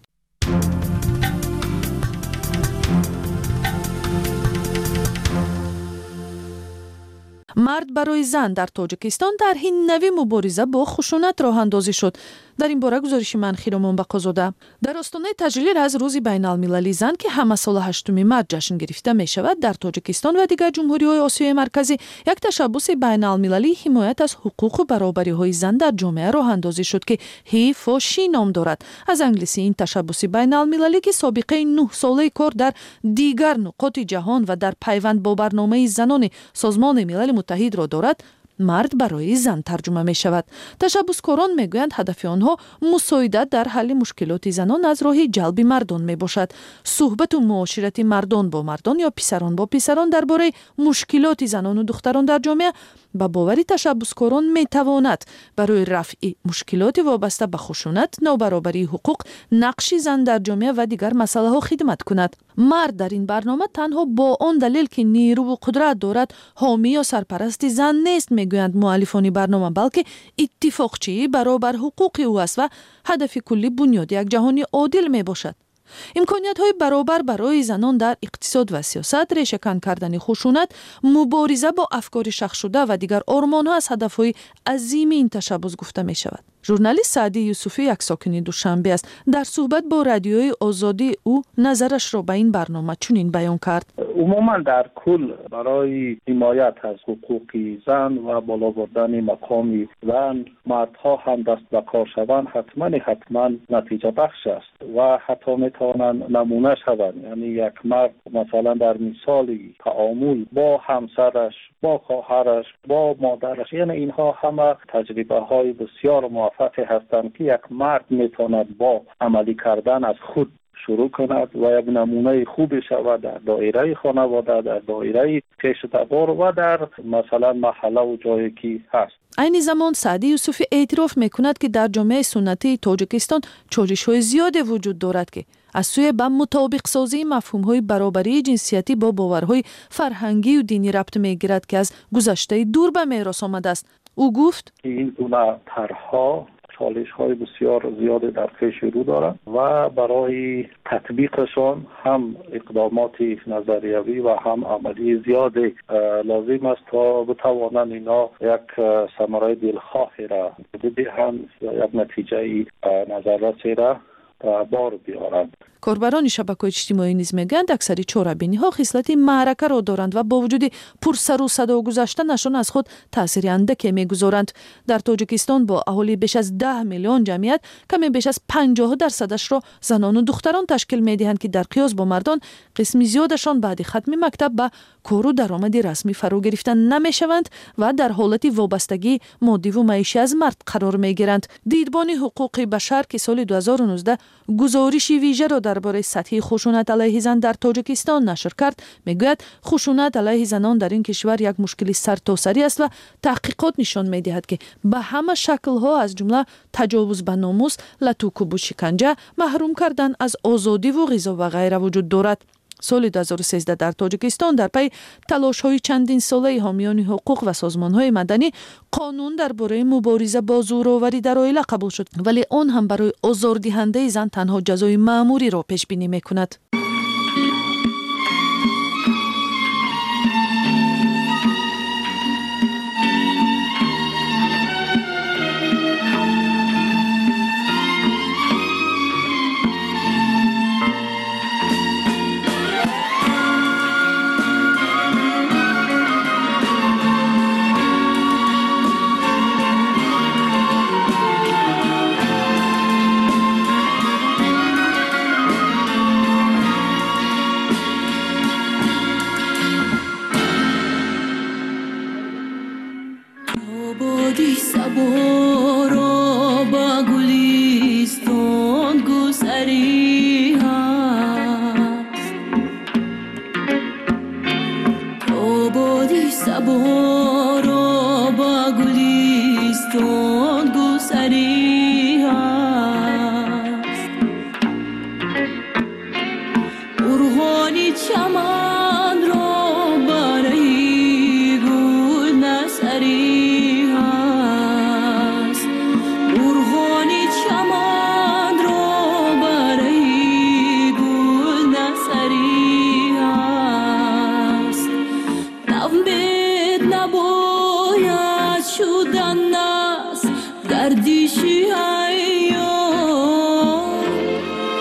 S5: مرد برای زن در تاجیکستان در این نوی مبارزه با خشونت راه اندازی شد. در این باره گزارش من خیرمان بقازاده. در آستانه تجلیل از روز بین المللی زن که همه سال هشتم مارس جشن گرفته می شود، در تاجیکستان و دیگر جمهوری‌های آسیای مرکزی یک تشبس بین المللی حمایت از حقوق و برابری های زن در جامعه راه اندازی شد که هیف و شی نام دارد. از انگلیسی این تشبس بین المللی که سابقه نه ساله کار در دیگر نقاط جهان و در پیوند با برنامه زنان سازمان ملل متحد را دارد، مرد برای زن ترجمه می شود. تشبسکاران می گویند هدف آنها مساعدت در حل مشکلات زنان از راه جلب مردان می باشد. صحبت و معاشرت مردان با مردان یا پسران با پسران درباره مشکلات زنان و دختران در جامعه با باوری تشبسکاران می تواند برای رفع مشکلات وابسته به خشونت، نابرابری حقوق، نقش زن در جامعه و دیگر مسائل ها خدمت کند. مرد در این برنامه تنها با آن دلیل که نیرو و قدرت دارد حامی یا سرپرست زن نیست میگویند مؤلفان برنامه، بلکه اتفاقچی برابر حقوق او است و هدف کلی بنیاد یک جهانی عادل می باشد. امکانیت های برابر برای زنان در اقتصاد و سیاست، ریشه‌کن کردن خشونت، مبارزه با افکار شخص شده و دیگر آرمان ها از هدف های عظیم این تشبس گفته می شود. ژورنالیست سعدی یوسفی یک ساکن دوشنبه است. در صحبت با رادیوی آزادی او نظرش را به این برنامه چنین بیان کرد.
S21: عموما در کل برای حمایت از حقوق زن و بالا بردن مقام زن مردها هم دست به کار شوند حتما حتما نتیجه بخش است و حتی میتوانند نمونه شوند. یعنی یک مرد مثلا در مثالی تعامل با همسرش، با خواهرش، با مادرش، یعنی اینها همه تجربه های بسیار موفقی هستند که یک مرد میتواند با عملی کردن از خود شروع کند و یک نمونه خوبی شود در دایره خانواده، در دایره پیش تبار و در مثلا محله و جایی که هست.
S5: این زمان سعدی یوسفی اعتراف میکند که در جامعه سنتی تاجیکستان چالش‌های زیادی وجود دارد که از سوی به مطابق سازی مفهوم‌های برابری جنسیتی با باورهای فرهنگی و دینی ربط میگیرد که از گذشته دور به میراث آمده است. او گفت
S21: این گونه طرح‌ها چالش های بسیار زیاده در پیش رو دارند و برای تطبیقشان هم اقدامات نظریوی و هم عملی زیاد لازم است تا بتوانند اینا یک ثمره دلخواهی را بدهند یا یک نتیجه نظررسی را بار بیارند.
S5: کاربران شبکه‌های اجتماعی نیز میگویند اکثری چهاربینی‌ها خصلت معرکه را دارند و با وجود پر سر و صدا گذشتنشان از خود تأثیر اندکی میگذارند. در تاجیکستان با اهالی بیش از ده میلیون جمعیت کمی بیش از پنجاه درصدش را زنان و دختران تشکیل میدهند که در قیاس با مردان قسمی زیادشان بعد ختم مکتب به کار و درآمد رسمی فرا گرفتن نمیشوند و در حالت وابستگی مادی و معیشی از مرد قرار میگیرند. دیدبان حقوق بشر که سال دو هزار و نوزده گزارشی ویژه را درباره سطح خشونت علیه زن در تاجیکستان نشر کرد، میگوید خشونت علیه زنان در این کشور یک مشکل سرتاسری است و تحقیقات نشان میدهد که به همه شکل‌ها از جمله تجاوز به ناموس، لطوکوب و شکنجه، محروم کردن از آزادی و غذا و غیره وجود دارد. سال دو هزار و سیزده در تاجیکستان در پی تلاش‌های چندین ساله حامیان حقوق و سازمان‌های مدنی قانون درباره مبارزه با زورآوری در عائله قبول شد، ولی آن هم برای آزاردهنده زن تنها جزای مأموری را پیش بینی می‌کند.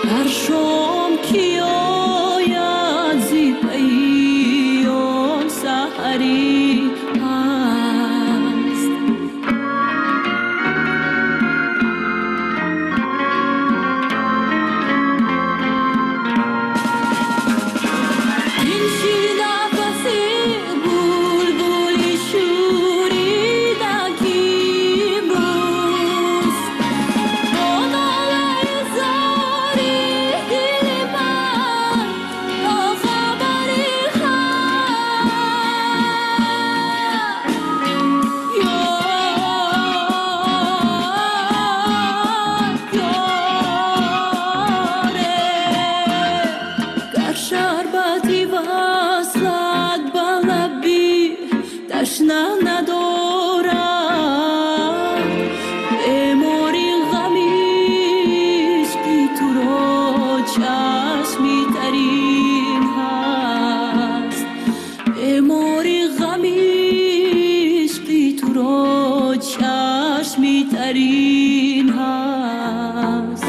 S14: هر شام کی آید زی پیام سحری هست این شی نفسی بلبلی شوریده کی امروز با ناله زاری دل من با خبری شربتی وصلت به لبی تشنه ندارد بیماری غمیش که تو را چشمی ترین هست بیماری غمیش که تو را چشمی ترین هست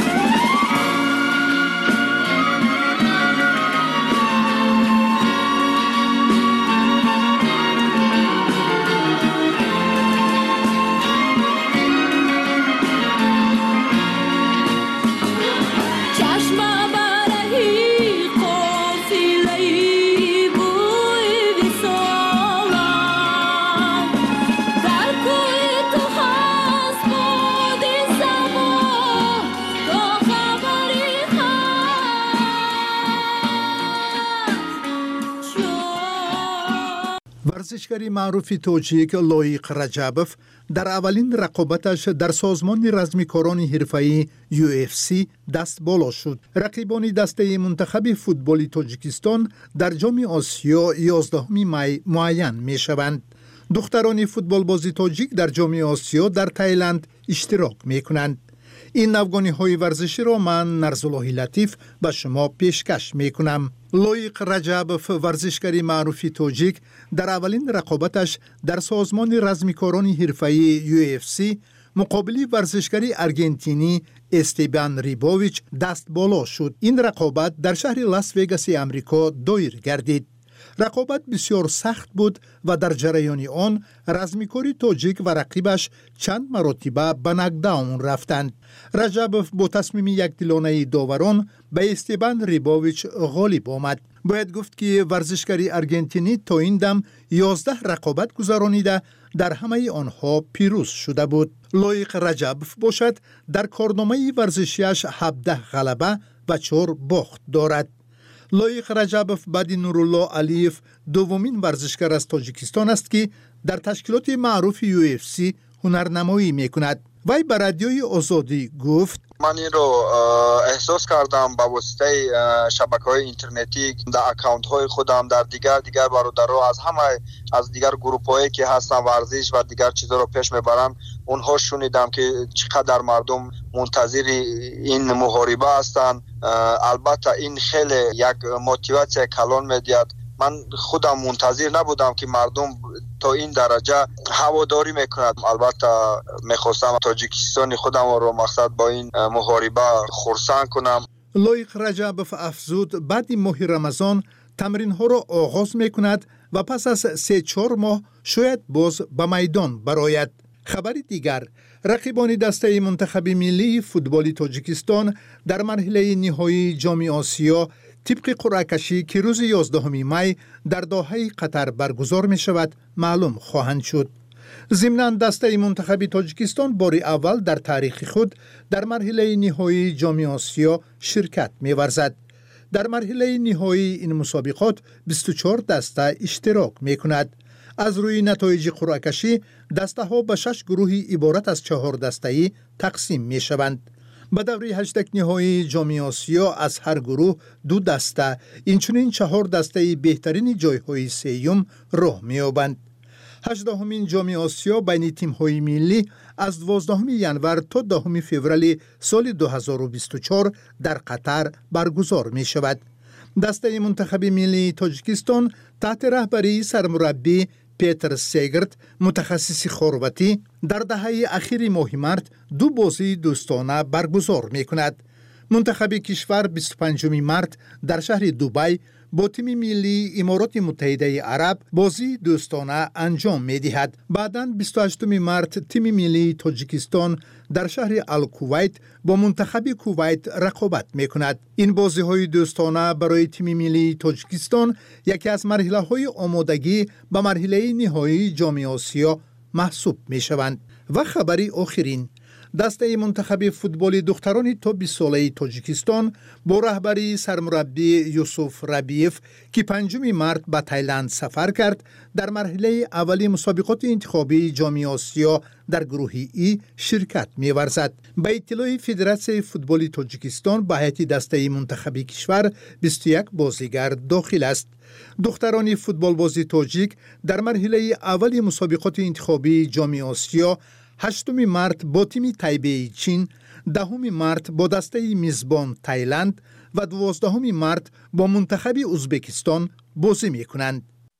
S13: ورزشکاری معروف توجیک لویق رجبوف در اولین رقابتش در سازمان رزمیکاران حرفه‌ای یو اف سی دست بالا شد. رقیبان دسته منتخب فوتبال تاجیکستان در جام آسیا یازدهم می معین می شوند. دختران فوتبال بازی تاجیک در جام آسیا در تایلند اشتراک می کنند. این افغانی های ورزشی را من نرزالله لطیف به شما پیشکش می کنم. لویق رجبوف ورزشکاری معروف تاجیک در اولین رقابتش در سازمان رزمیکاران حرفه‌ای یو اف سی مقابل ورزشکاری ارژنتینی استیبان ریبوویچ دست بالا شد. این رقابت در شهر لاس وگاس امریکا دایر گردید. رقابت بسیار سخت بود و در جریان آن رزمیکاری تاجیک و رقیبش چند مرتبه به ناکداون رفتند. رجبوف با تصمیم یکدلانه داوران به استیبان ریبوویچ غالب آمد. باید گفت که ورزشکاری ارژنتینی تا این دم یازده رقابت گذرانیده در همه آنها پیروز شده بود. لویق رجبوف باشد در کارنامه ورزشیش هفده غلبه و چهار باخت دارد. لویق رجبوف بعد نورالله علیف دومین ورزشکار از تاجیکستان است که در تشکیلات معروف یو اف سی هنرنمایی میکند. وی به رادیوی آزادی گفت:
S2: من این رو احساس کردم با واسطه شبکه‌های اینترنتی در اکانت های خودم در دیگر دیگر برادرها از همه از دیگر گروپ هایی که هستن ورزش و دیگر چیزا رو پیش میبرن اونها شنیدم که چقدر مردم منتظر این محاربه هستن. البته این خیلی یک موتیواسیون کلان میدهد. من خودم منتظر نبودم که مردم تا این درجه هواداری میکند. البته میخواستم تاجیکستان خودم رو مقصد با این محاربه خرسند کنم.
S13: لویق رجبوف افزود بعد ماه رمضان تمرین ها را آغاز میکند و پس از سه چهار ماه شاید باز به میدان برآید. خبری دیگر، رقیبان دسته منتخب ملی فوتبال تاجیکستان در مرحله نهایی جام آسیا طبق قرعه کشی که روز یازدهم می در دوحه قطر برگزار می شود معلوم خواهند شد. ضمناً دسته منتخب تاجیکستان بار اول در تاریخ خود در مرحله نهایی جام آسیا شرکت می ورزد. در مرحله نهایی این مسابقات بیست و چهار دسته اشتراک می کند. از روی نتایج قرعه کشی دسته ها به شش گروهی عبارت از چهار دسته‌ای تقسیم می شوند. به دوره هشتگ نهایی جام آسیا از هر گروه دو دسته اینچنین چهار دسته بهترین جایهای سیوم راه می‌یابند. هجدهمین جام آسیا بین تیم‌های ملی از دوازدهم ژانویه تا دهم فوریه سال دو هزار و بیست و چهار در قطر برگزار می‌شود. دسته منتخب ملی تاجیکستان تحت رهبری سرمربی پیتر سیگرت متخصص خرواتی در دهه اخیر ماه مارس دو بازی دوستانه برگزار می کند. منتخب کشور بیست و پنجم مارس در شهر دبی با تیم ملی امارات متحده عرب بازی دوستانه انجام می‌دهد. بعداً بیست و هشتم مارس تیم ملی تاجیکستان در شهر الکویت با منتخب کویت رقابت می‌کند. این بازی‌های دوستانه برای تیم ملی تاجیکستان یکی از مرحله‌های آمادگی به مرحله نهایی جام آسیا محسوب می‌شوند. و خبری آخرین، دسته منتخب فوتبال دختران تا بیست ساله تاجیکستان با رهبری سرمربی یوسف ربیف که پنجم مارس به تایلند سفر کرد، در مرحله اولی مسابقات انتخابی جام آسیا در گروه ای شرکت می‌ورزد. به اطلاع فدراسیون فوتبال تاجیکستان به هیئت دسته منتخب کشور بیست و یک بازیگر داخل است. دختران فوتبال بازی تاجیک در مرحله اولی مسابقات انتخابی جام آسیا هشتم مارس با تیم تایبه چین، دهم مارس با دسته میزبان تایلند و دوازدهم مارس با منتخب ازبکستان بازی می‌کنند.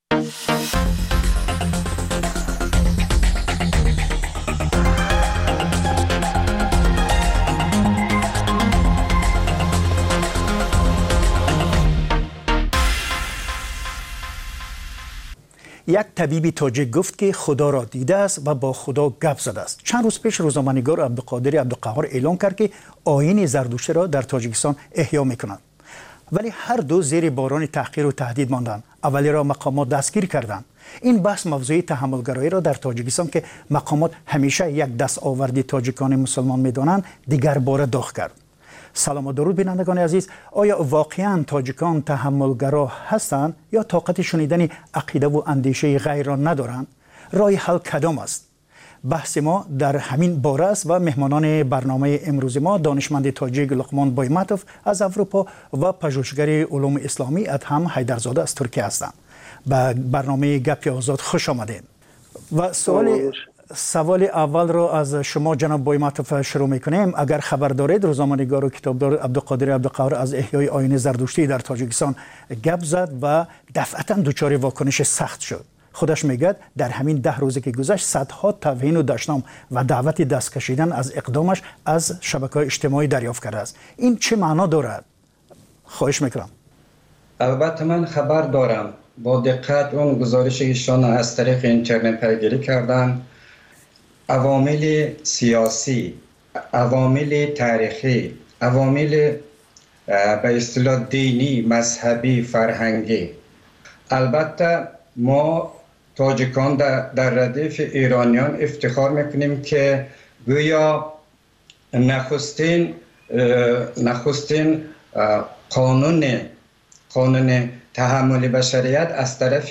S13: یک طبیب تاجیک گفت که خدا را دیده است و با خدا گپ زده است. چند روز پیش روزنامه‌نگار عبدالقادر عبدالقهار اعلام کرد که آیین زردشتی را در تاجیکستان احیا می‌کنند. ولی هر دو زیر باران تحقیر و تهدید ماندند. اولی را مقامات دستگیر کردند. این بحث موضوع تحملگرایی را در تاجیکستان که مقامات همیشه یک دست آوردی تاجیکان مسلمان می‌دانند دیگر باره داغ کرد. سلام و درود بینندگان عزیز، آیا واقعاً تاجیکان تحملگرا هستند یا طاقت شنیدن عقیده و اندیشه غیر را ندارند؟ راه حل کدام است؟ بحث ما در همین باره است و مهمانان برنامه امروز ما دانشمند تاجیک لقمان بایمتوف از اروپا و پژوهشگر علوم اسلامی ادهم حیدرزاده از ترکیه هستند. به برنامه گپ آزاد خوش آمدید. و سوال سوال اول را از شما جناب بایمتوف شروع میکنیم. اگر خبر دارید روزنامه‌نگار و کتابدار عبدالقادر عبدالقهار از احیای آیین زردشتی در تاجیکستان گپ زد و دفعتا دچار واکنش سخت شد. خودش میگه در همین ده روزی که گذشت صدها توهین و دشنام و دعوت دست کشیدن از اقدامش از شبکه‌های اجتماعی دریافت کرده است. این چه معنا دارد؟ خواهش میکنم.
S16: البته من خبر دارم، با دقت اون گزارش ایشان از طریق اینترنت پیگیری کردم. عوامل سیاسی، عوامل تاریخی، عوامل به اصطلاح دینی، مذهبی، فرهنگی. البته ما تاجیکان در, در ردیف ایرانیان افتخار میکنیم که گویا نخستین نخستین قانون قانون تحمل بشریت از طرف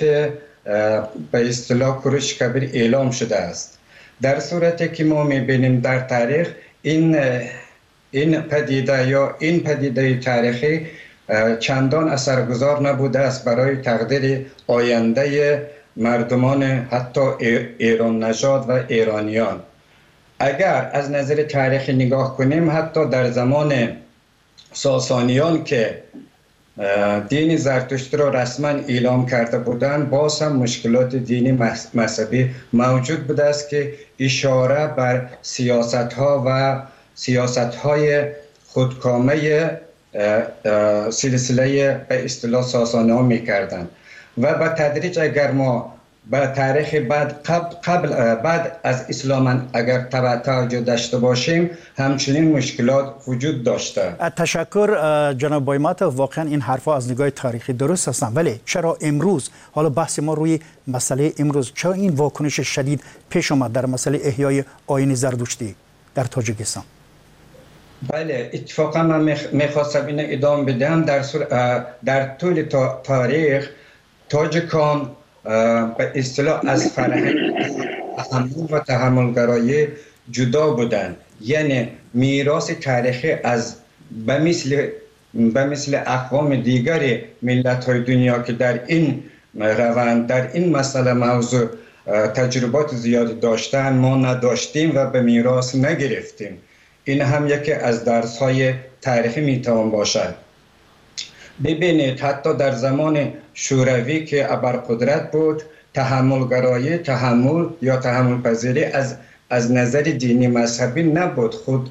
S16: به اصطلاح کوروش کبیر اعلام شده است. در صورتی که ما میبینیم در تاریخ این این پدیده یا این پدیده تاریخی چندان اثرگذار نبوده است برای تقدیر آینده مردمان حتی ایران نژاد و ایرانیان. اگر از نظر تاریخی نگاه کنیم، حتی در زمان ساسانیان که دین زرتشت را رسما اعلام کرده بودند، باز هم مشکلات دینی مذهبی موجود بوده است که اشاره بر سیاست ها و سیاست های خودکامه سلسله به اصطلاح ساسانیان می کردند و به تدریج اگر ما به تاریخ بعد قبل, قبل بعد از اسلام اگر توجه داشته باشیم، همچنین مشکلات وجود داشته.
S13: تشکر جناب بایمتوف. واقعا این حرفا از نگاه تاریخی درست هستند، ولی چرا امروز، حالا بحث ما روی مسئله امروز، چرا این واکنش شدید پیش آمد در مسئله احیای آیین زردشتی در تاجیکستان؟
S16: بله، اتفاقا من میخواستم این ادامه بدم. در در طول تاریخ تاجیکان به اصطلاح از فرهنگ تحمل و تحملگرایی جدا بودند. یعنی میراث تاریخی از به مثل به مثل اقوام دیگر ملت های دنیا که در این روند در این مسئله موضوع تجربات زیاد داشتن، ما نداشتیم و به میراث نگرفتیم. این هم یکی از درس های تاریخی میتوان باشد. ببینید حتی در زمان شوروی که ابرقدرت بود، تحملگرایی، تحمل یا تحمل پذیری از از نظر دینی مذهبی نبود. خود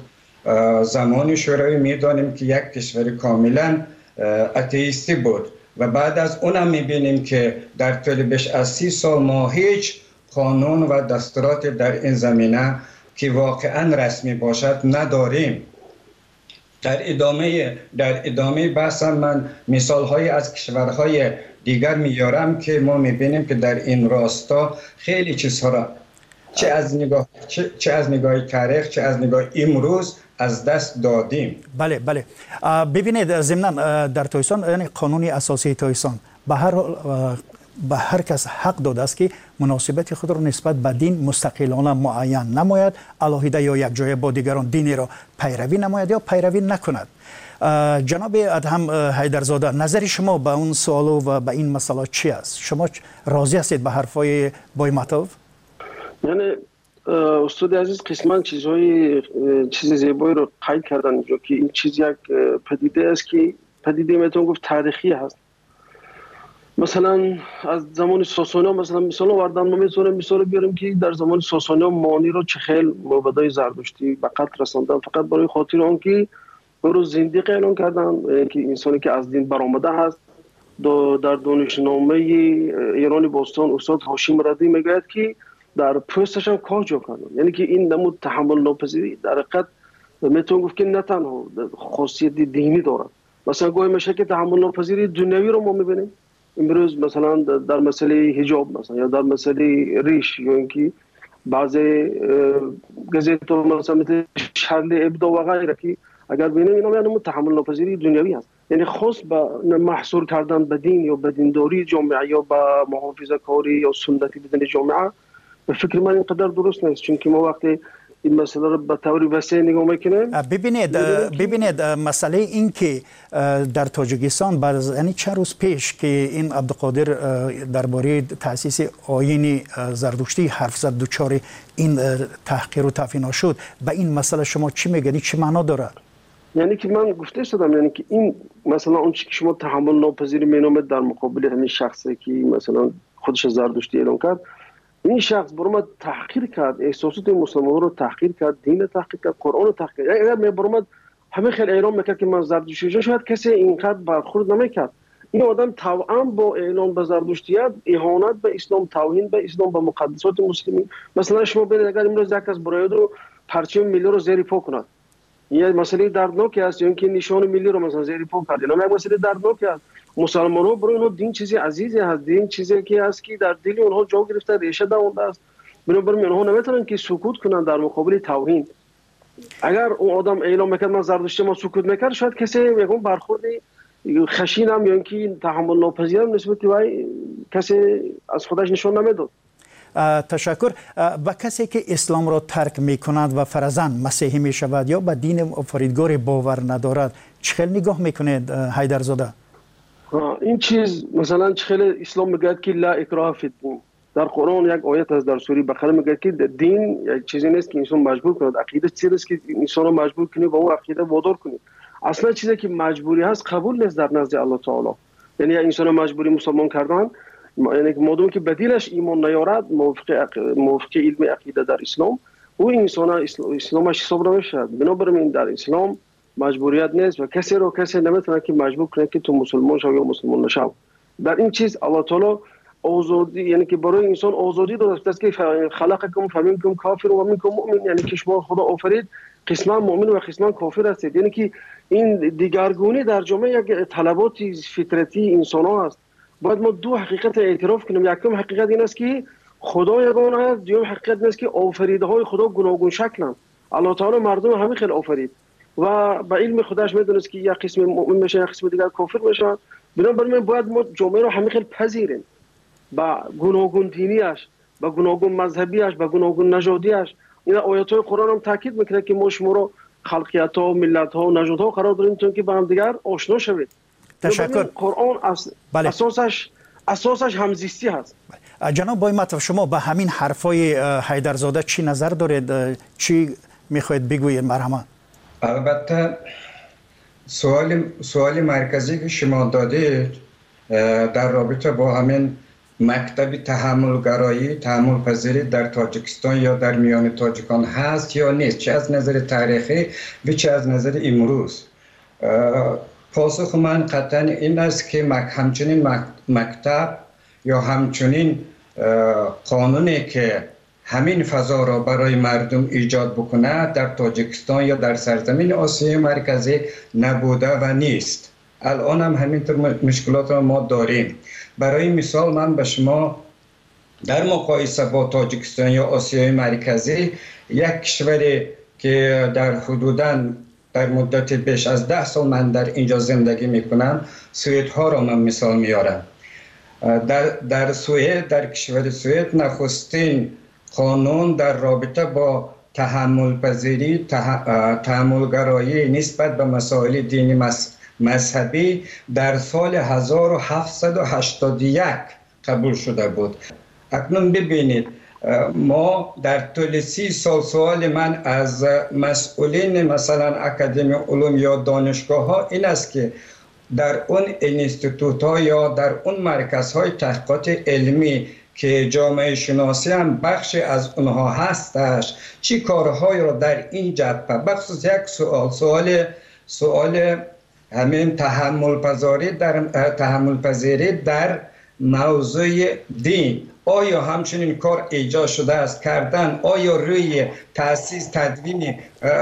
S4: زمان شوروی میدانیم که یک کشور کاملا اتئیستی بود و بعد از اونم میبینیم که در طول بیش از سی سال ما هیچ قانون و دستورات در این زمینه که واقعا رسمی باشد نداریم. در ادامه در ادامه بحثم من مثال‌های از کشورهای دیگر میارم که ما میبینیم که در این راستا خیلی چیزها را چه از نگاه چه, چه از نگاه تاریخ چه از نگاه امروز از دست دادیم.
S13: بله بله ببینید ضمناً در تویسان یعنی قانون اساسی تویسان به هر به هر کس حق داده است که مناسبت خود را نسبت به دین مستقلانه معین نماید، علاهیده یا یک جای با دیگران دینی را پیروی نماید یا پیروی نکند. جناب ادهم حیدرزاده، نظر شما به اون سوال و به این مسئله چی است؟ شما راضی هستید به حرفای بایماتوف؟
S22: یعنی استاد عزیز قسما چیزهای چیز زیبایی رو قید کردن اینجا که این چیز یک پدیده است که پدیده میتونم گفت تاریخی هست. مثلا از زمان ساسانی ها مثلا مثال آوردن، ما میتونیم مثال بیاریم که در زمان ساسانی ها مانی رو چه خیل مبادای زردشتی به قتل رساندن فقط برای خاطر آن که او رو زندیق اعلان کردن که انسانی که از دین برآمده هست. در دانشنامه ایران باستان استاد هاشم ردی میگوید که در پوستش هم کاه جا کردن، یعنی که این نمود تحمل ناپذیری در حقیقت میتونم گفت که نه تنها خاصیت دینی دارد. مثلا گاهی میشه که تحمل ناپذیری دنیوی رو ما میبینیم امروز مثلا در مسئله حجاب مثلا یا در مسئله ریش یا اینکه بعضی گزیت مثلا مثل شرل ابدا و غیره که اگر ببینیم اینا یعنی تحمل ناپذیری دنیوی هست، یعنی خاص به محصور کردن به دین یا به دینداری جامعه یا به محافظه کاری یا سنتی بدن جامعه به فکر من اینقدر درست نیست، چون که ما وقتی این مسئله رو به طور وسیع نگاه میکنیم.
S13: ببینید ببینید مسئله این که در تاجیکستان بعد از یعنی چند روز پیش که این عبدالقادر درباره تأسیس آیین زردشتی حرف زد دچار این تحقیر و تفینا شد، به این مسئله شما چی میگید؟ چه معنا داره؟
S22: یعنی که من گفته شدم یعنی که این مثلا اون چیزی که شما تحمل ناپذیر مینامید در مقابل همین شخصی که مثلا خودش زردشتی اعلان کرد، این شخص برای ما تحقیر کرد، احساسات مسلمان رو تحقیر کرد، دین تحقیر کرد، قرآن رو تحقیر کرد. اگر برای ما همه خیلی اعلام میکرد که من زردشتی، شاید کسی اینقدر برخورد نمیکرد. این آدم طبعا با اعلام به زردشتیت اهانت به اسلام، توهین به اسلام، به مقدسات مسلمین. مثلا شما ببینید اگر امروز یک کس برای رو پرچم ملی رو زیر پا کند، یه مسئله دردناکی است، یا اینکه نشان ملی رو مثلا زیر پا کرد، اینا یک مسئله دردناکی است. مسلمان‌ها برای اونها دین چیزی عزیزی هست، دین چیزی که هست که در دل اونها جا گرفته، ریشه دونده است. بنابراین اونها نمیتونن که سکوت کنن در مقابل توهین. اگر اون آدم اعلام میکرد من زردشتی ما سکوت میکرد، شاید کسی میگم برخورد خشین هم یا اینکه تحمل ناپذیر هم نسبت به کسی از خودش نشون نمیداد.
S13: تشکر. و کسی که اسلام را ترک میکند و فرضاً مسیحی میشود یا به دین آفریدگار باور ندارد، چه نگاه میکنید حیدرزاده؟
S22: این چیز مثلا چخیل اسلام میگه که لا اکراه فی الدین. در قرآن یک آیت از در سوره بقره میگه که دین یک چیزی نیست که انسان مجبور کنه، عقیده چیزی است که انسان رو مجبور کنه و اون عقیده وادار کنه. اصلا چیزی که مجبوری هست قبول نیست در نزد الله تعالی. یعنی انسان مجبوری مسلمان کردن، یعنی مادام که بدیلش ایمان نیارد موافق موافق علم عقیده در اسلام، او انسان اسلامش حساب نمیشه. بنابراین در اسلام مجبوریت نیست و کسی رو کسی نمیتونه که مجبور کنه که تو مسلمان شو یا مسلمان نشو. در این چیز الله تعالی آزادی، یعنی که برای انسان آزادی داده است که خلقکم فمنکم کافر و منکم مؤمن، یعنی که شما خدا آفرید قسمان مؤمن و قسمان کافر هستید. یعنی که این دیگرگونی در جامعه یک طلبات فطرتی انسان ها است. باید ما دو حقیقت اعتراف کنیم. یکم حقیقت این است که خدا یگانه است، دوم حقیقت این است که آفریده های خدا گوناگون شکلند. الله تعالی مردم همه خیلی آفرید و به علم خودش میدونست که یک قسم مؤمن میشه یک قسم دیگر کافر میشه. بنابراین باید ما جامعه رو همه خیلی پذیریم، با گوناگون دینیش، با گوناگون مذهبیش، با گوناگون نژادیش. این آیات های قرآن هم تاکید میکنه که ما شما رو خلقیت ها، ملت ها و نژاد ها قرار داریم تا که با هم دیگر آشنا شوید.
S13: تشکر.
S22: قرآن اص... بله. اساسش اساسش همزیستی هست.
S13: بله. جناب بایماتوف، شما به همین حرفای حیدرزاده چی نظر دارید؟ چی میخواید بگویید؟ مرحبا.
S4: البته سوال سوال مرکزی که شما دادید در رابطه با همین مکتب تحملگرایی تحمل پذیری در تاجیکستان یا در میان تاجیکان هست یا نیست، چه از نظر تاریخی و چه از نظر امروز؟ پاسخ من قطعا این است که همچنین مکتب یا همچنین قانونی که همین فضا را برای مردم ایجاد بکنه در تاجیکستان یا در سرزمین آسیای مرکزی نبوده و نیست. الان هم همینطور مشکلات را ما داریم. برای مثال من به شما در مقایسه با تاجیکستان یا آسیای مرکزی، یک کشوری که در حدوداً در مدت بیش از ده سال من در اینجا زندگی میکنم، سوئد ها را من مثال میارم. در, در سوئد، در کشور سوئد نخستین قانون در رابطه با تحمل پذیری، تحملگرایی نسبت به مسائل دینی مذهبی در سال هزار و هفتصد و هشتاد و یک قبول شده بود. اکنون ببینید ما در طول سی سال، سوال من از مسئولین مثلا اکادمی علوم یا دانشگاه ها این است که در اون انستیتوت ها یا در اون مرکز های تحقیقات علمی که جامعه شناسی هم بخش از اونها هستش، چی کارهایی را در این جبهه، بخصوص یک سوال سوال سوال همین تحمل پذیری در تحمل پذیری در موضوع دین، آیا همچنین کار ایجاد شده است کردن؟ آیا روی تأسیس تدوین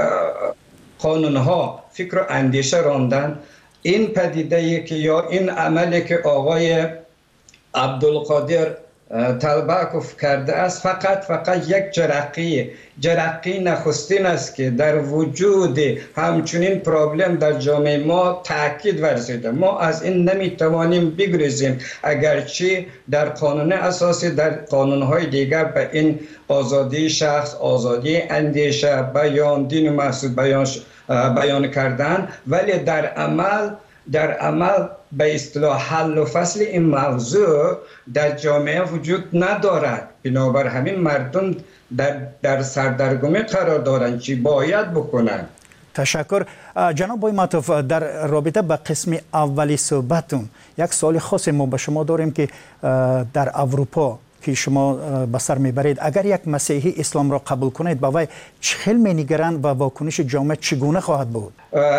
S4: قانونها فکر و اندیشه راندن؟ این پدیده که یا این عملی که آقای عبدالقادر طلبکوف کرده است فقط فقط یک جرقی جرقی نخستین است که در وجود همچنین پرابلم در جامعه ما تاکید ورزیده. ما از این نمیتوانیم بگریزیم، اگرچه در قانون اساسی، در قانونهای دیگر به این آزادی شخص، آزادی اندیشه، بیان، دین و مقصود بیان بیان کردن، ولی در عمل در عمل به اصطلاح حل و فصل این موضوع در جامعه وجود ندارد. بنابر همین مردم در, در سردرگمی قرار دارند چی باید بکنند.
S13: تشکر. جناب بای معطوف، در رابطه با قسم اولی صحبتون یک سوال خاص ما به شما داریم که در اروپا که شما به سر میبرید، اگر یک مسیحی اسلام را قبول کنید با وی چه خیلی می‌نگرند و واکنش جامعه چگونه خواهد بود؟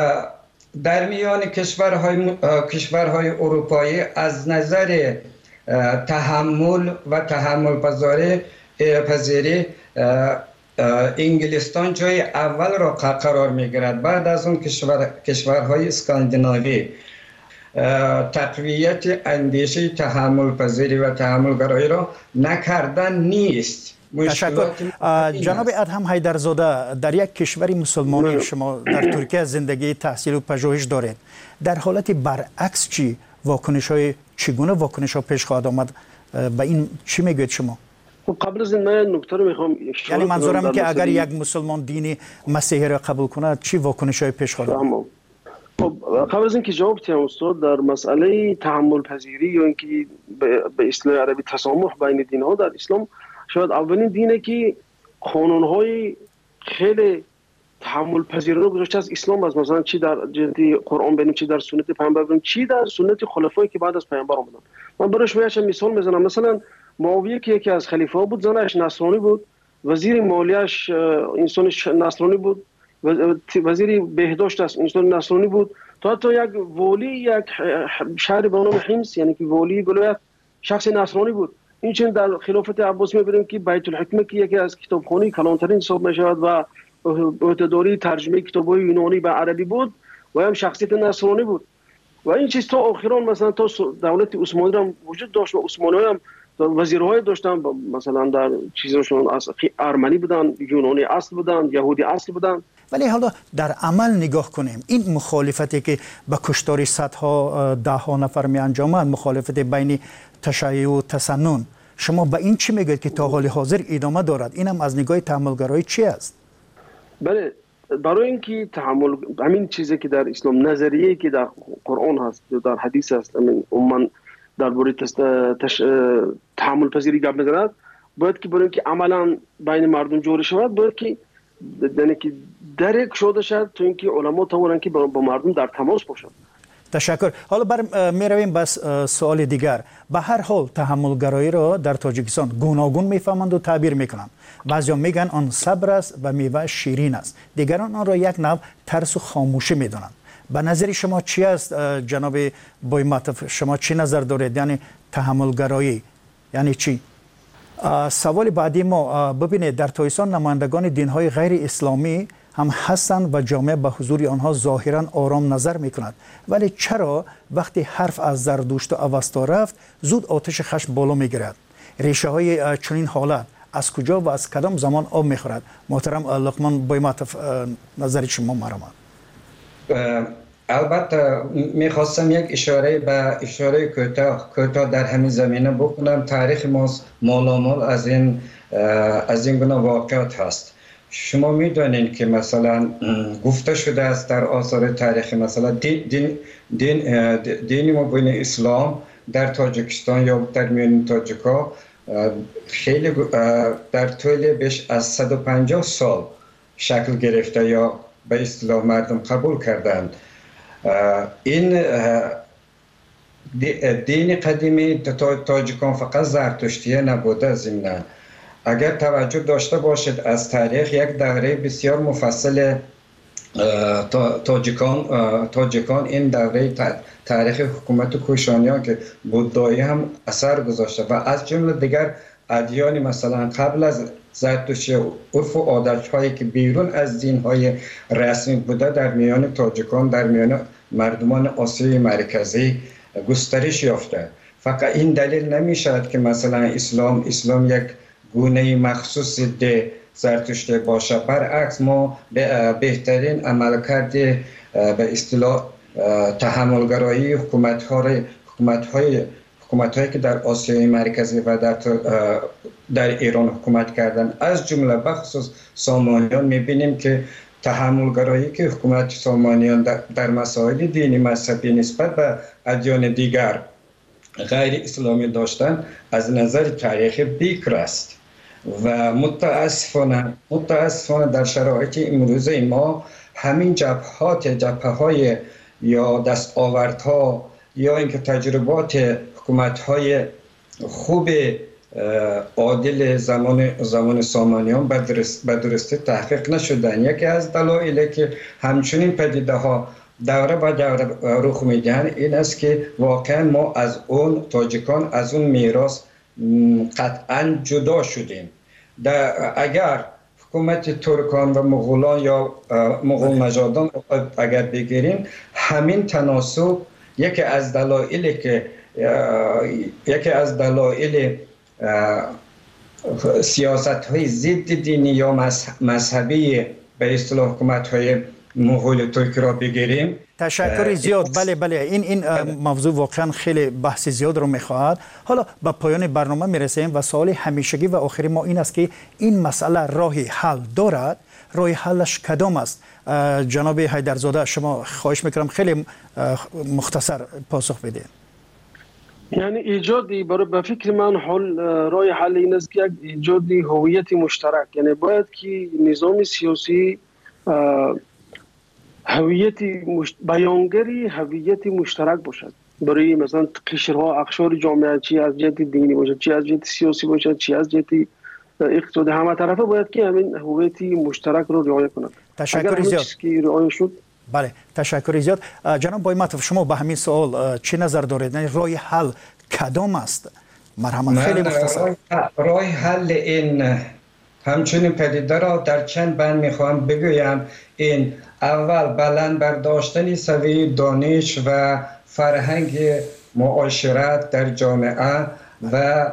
S4: در میان کشورهای کشورهای اروپایی از نظر تحمل و تحمل پذیری انگلستان جای اول را قرار میگیرد. بعد از اون کشور کشورهای اسکاندیناوی تقویت اندیشه تحمل پذیری و تحمل گرایی را نکردن نیست.
S13: تشکر. جناب ادهم حیدرزاده، در یک کشور مسلمانی شما در ترکیه زندگی، تحصیل و پژوهش دارید. در حالت برعکس چی واکنش های چگونه واکنش ها پیش خواهد آمد؟ به این چی میگوید شما؟
S22: خب قبل از این من نکته رو میخوام،
S13: یعنی منظورم که اگر یک مسلمان دینی مسیحی را قبول کند چی واکنش های پیش خواهد آمد؟
S22: خب قبل از اینکه جواب بدم استاد، در مسئله تحمل پذیری یا اینکه به اصطلاح عربی تسامح بین دین ها در اسلام، شاید اولین دینه که قانون‌های خیلی تحمل پذیرانه گذاشته از اسلام است. مثلا چی در جهت قرآن ببینیم، چی در سنت پیامبر ببینیم، چی در سنت خلفایی که بعد از پیامبر آمدن. من برای شما یک مثال میزنم. مثلا معاویه که یکی از خلیفه ها بود، زنش نصرانی بود، وزیر مالیه‌اش انسان نصرانی بود، وزیر بهداشت است انسان نصرانی بود، تا حتی یک والی یک شهر به نام حمص، یعنی که والی ولایت شخص نصرانی بود. این چون در خلافت عباسی می‌بینیم که بیت الحکمه که یکی از کتابخانه کلانترین حساب می‌شود و عهده‌داری ترجمه کتاب‌های یونانی به عربی بود و هم شخصیت نصرانی بود. و این چیز تا آخران مثلا تا دولت عثمانی هم وجود داشت و عثمانی هم وزیرهای داشتن، مثلا در چیزشون از ارمنی بودن، یونانی اصل بودن، یهودی اصل بودن.
S13: ولی حالا در عمل نگاه کنیم، این مخالفتی که به کشتار صدها ده ها نفر می انجامد، مخالفت بین تشیع و تسنن، شما به این چی میگید که تا حال حاضر ادامه دارد؟ اینم از نگاه تحملگرایی چی است؟
S22: بله، برای اینکه تحمل، همین چیزی که در اسلام، نظریه‌ای که در قرآن هست و در حدیث هست، همین عموما درباره تش... تحمل پذیری گپ می‌زند، باید که برای اینکه عملا بین مردم جاری شود، باید که یعنی که درک شده شد تو اینکه علما تونن که با مردم در تماس باشند.
S13: تشکر. حالا بر می رویم بس سوال دیگر. به هر حال تحملگرایی را در تاجیکستان گوناگون میفهمند و تعبیر میکنند. بعضیا میگن آن صبر است و میوه شیرین است. دیگران آن را یک نوع ترس و خاموشی میدانند. به نظر شما چی است جناب بویماتوف؟ شما چی نظر دارید؟ یعنی تحملگرایی یعنی چی؟ سوال بعدی ما ببینید در تاجیکستان نمایندگان دین‌های غیر اسلامی هم هستند و جامعه به حضور آنها ظاهرا آرام نظر می‌کند، ولی چرا وقتی حرف از زردشت و اوستا رفت زود آتش خشم بالا می‌گیرد؟ ریشه های چنین حالت از کجا و از کدام زمان آب می‌خورد؟ محترم لقمان بویماتوف نظر شما مرام.
S4: البته میخواستم یک اشاره به اشاره کوتاه کوتاه در همین زمینه بکنم. تاریخ ما مالامال از این از این گونه واقعات هست. شما میدونید که مثلا گفته شده است در آثار تاریخی مثلا دین دین دین دین مبین اسلام در تاجیکستان یا در میان تاجیکا خیلی در طول بیش از صد و پنجاه سال شکل گرفته یا به اصطلاح مردم قبول کردند. این دین قدیمی تاجیکان فقط زرتشتیه نبوده. ضمناً اگر توجه داشته باشید از تاریخ یک دوره بسیار مفصل تاجیکان تاجیکان این دوره تاریخ حکومت کوشانیان که بودایی هم اثر گذاشته و از جمله دیگر ادیان مثلا قبل از زرتشتی عرف و عادت هایی که بیرون از دین های رسمی بوده در میان تاجیکان در میان مردمان آسیای مرکزی گسترش یافته. فقط این دلیل نمیشد که مثلا اسلام اسلام یک گونه مخصوص ده زرتشتی باشه. برعکس ما بهترین عملکرد به اصطلاح تحملگرایی حکومت های حکومت های حکومت هایی که در آسیای مرکزی و در در ایران حکومت کردن از جمله بخصوص سامانیان میبینیم که تحملگرایی که حکومت سامانیان در, در مسائل دینی مذهبی نسبت به ادیان دیگر غیر اسلامی داشتن از نظر تاریخی بیکر است و متاسفانه متاسفانه در شرایط امروزه ما همین جبهات جبهه های یا دستاوردها یا اینکه تجربات حکومت های خوب عادل زمان زمان سامانیان به درستی تحقیق نشدن. یکی از دلایلی که همچنین پدیده ها دوره به دوره رخ میدن این است که واقعا ما از اون تاجیکان از اون میراث قطعا جدا شدیم. اگر حکومت ترکان و مغولان یا مغول نژادان اگر بگیریم همین تناسب یکی از دلایلی که یکی از دلایل سیاست های ضد دینی یا مذهبی به اصطلاح حکومت های مغول ترک را بگیریم.
S13: تشکر زیاد. بله بله این این موضوع واقعا خیلی بحث زیاد رو میخواهد. حالا به پایان برنامه میرسیم و سوال همیشگی و آخری ما این است که این مسئله راهی حل دارد؟ راه حلش کدام است؟ جناب حیدرزاده شما خواهش میکنم خیلی مختصر پاسخ بدید.
S22: یعنی ایجادی برای به فکر من حل راه حل این است که یک ایجادی هویت مشترک، یعنی باید که نظام سیاسی هویت مشت... بیانگری هویت مشترک باشد برای مثلا قشرها اقشار جامعه، چی از جهت دینی باشد، چی از جهت سیاسی باشد، چی از جهت اقتصادی، همه طرفه باید که همین هویت مشترک رو رعایت کند.
S13: تشکر زیاد.
S22: که رعایت شد.
S13: بله تشکر زیاد. جناب بویماتوف شما به همین سوال چه نظر دارید؟ یعنی راه حل کدام است؟ مرحمت خیلی مختصر.
S4: راه حل این همچنین پدیده را در چند بند میخوام بگویم. این اول بلند برداشتن سویه دانش و فرهنگ معاشرت در جامعه و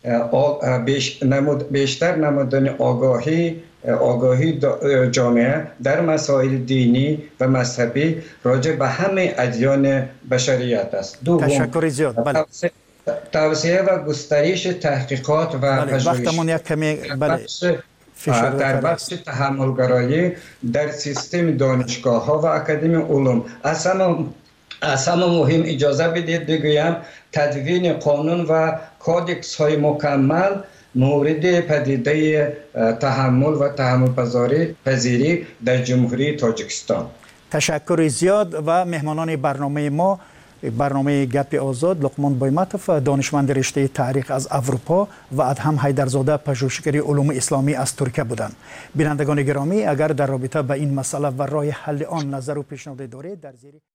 S4: بیشتر نمودن آگاهی آگاهی جامعه در مسائل دینی و مذهبی راجع به همه ادیان بشریت است. دوم
S13: تشکر زیاد. بله.
S4: توسعه و گسترش تحقیقات و
S13: پژوهش. وقتمون یک کمی بله.
S4: در بخش تحملگرایی در سیستم دانشگاه ها و اکادمی علوم از همه مهم اجازه بدید بگویم تدوین قانون و کودکس های مکمل مورد پدیده تحمل و تحمل پذیری در جمهوری تاجیکستان.
S13: تشکر زیاد و مهمانان برنامه ما برنامه گپ آزاد لقمان بایمتوف دانشمند رشته تاریخ از اروپا و ادهم حیدرزاده پژوهشگر علوم اسلامی از ترکیه بودند. بینندگان گرامی اگر در رابطه با این مسئله و راه حل آن نظر و پیشنهاد دارید در زیر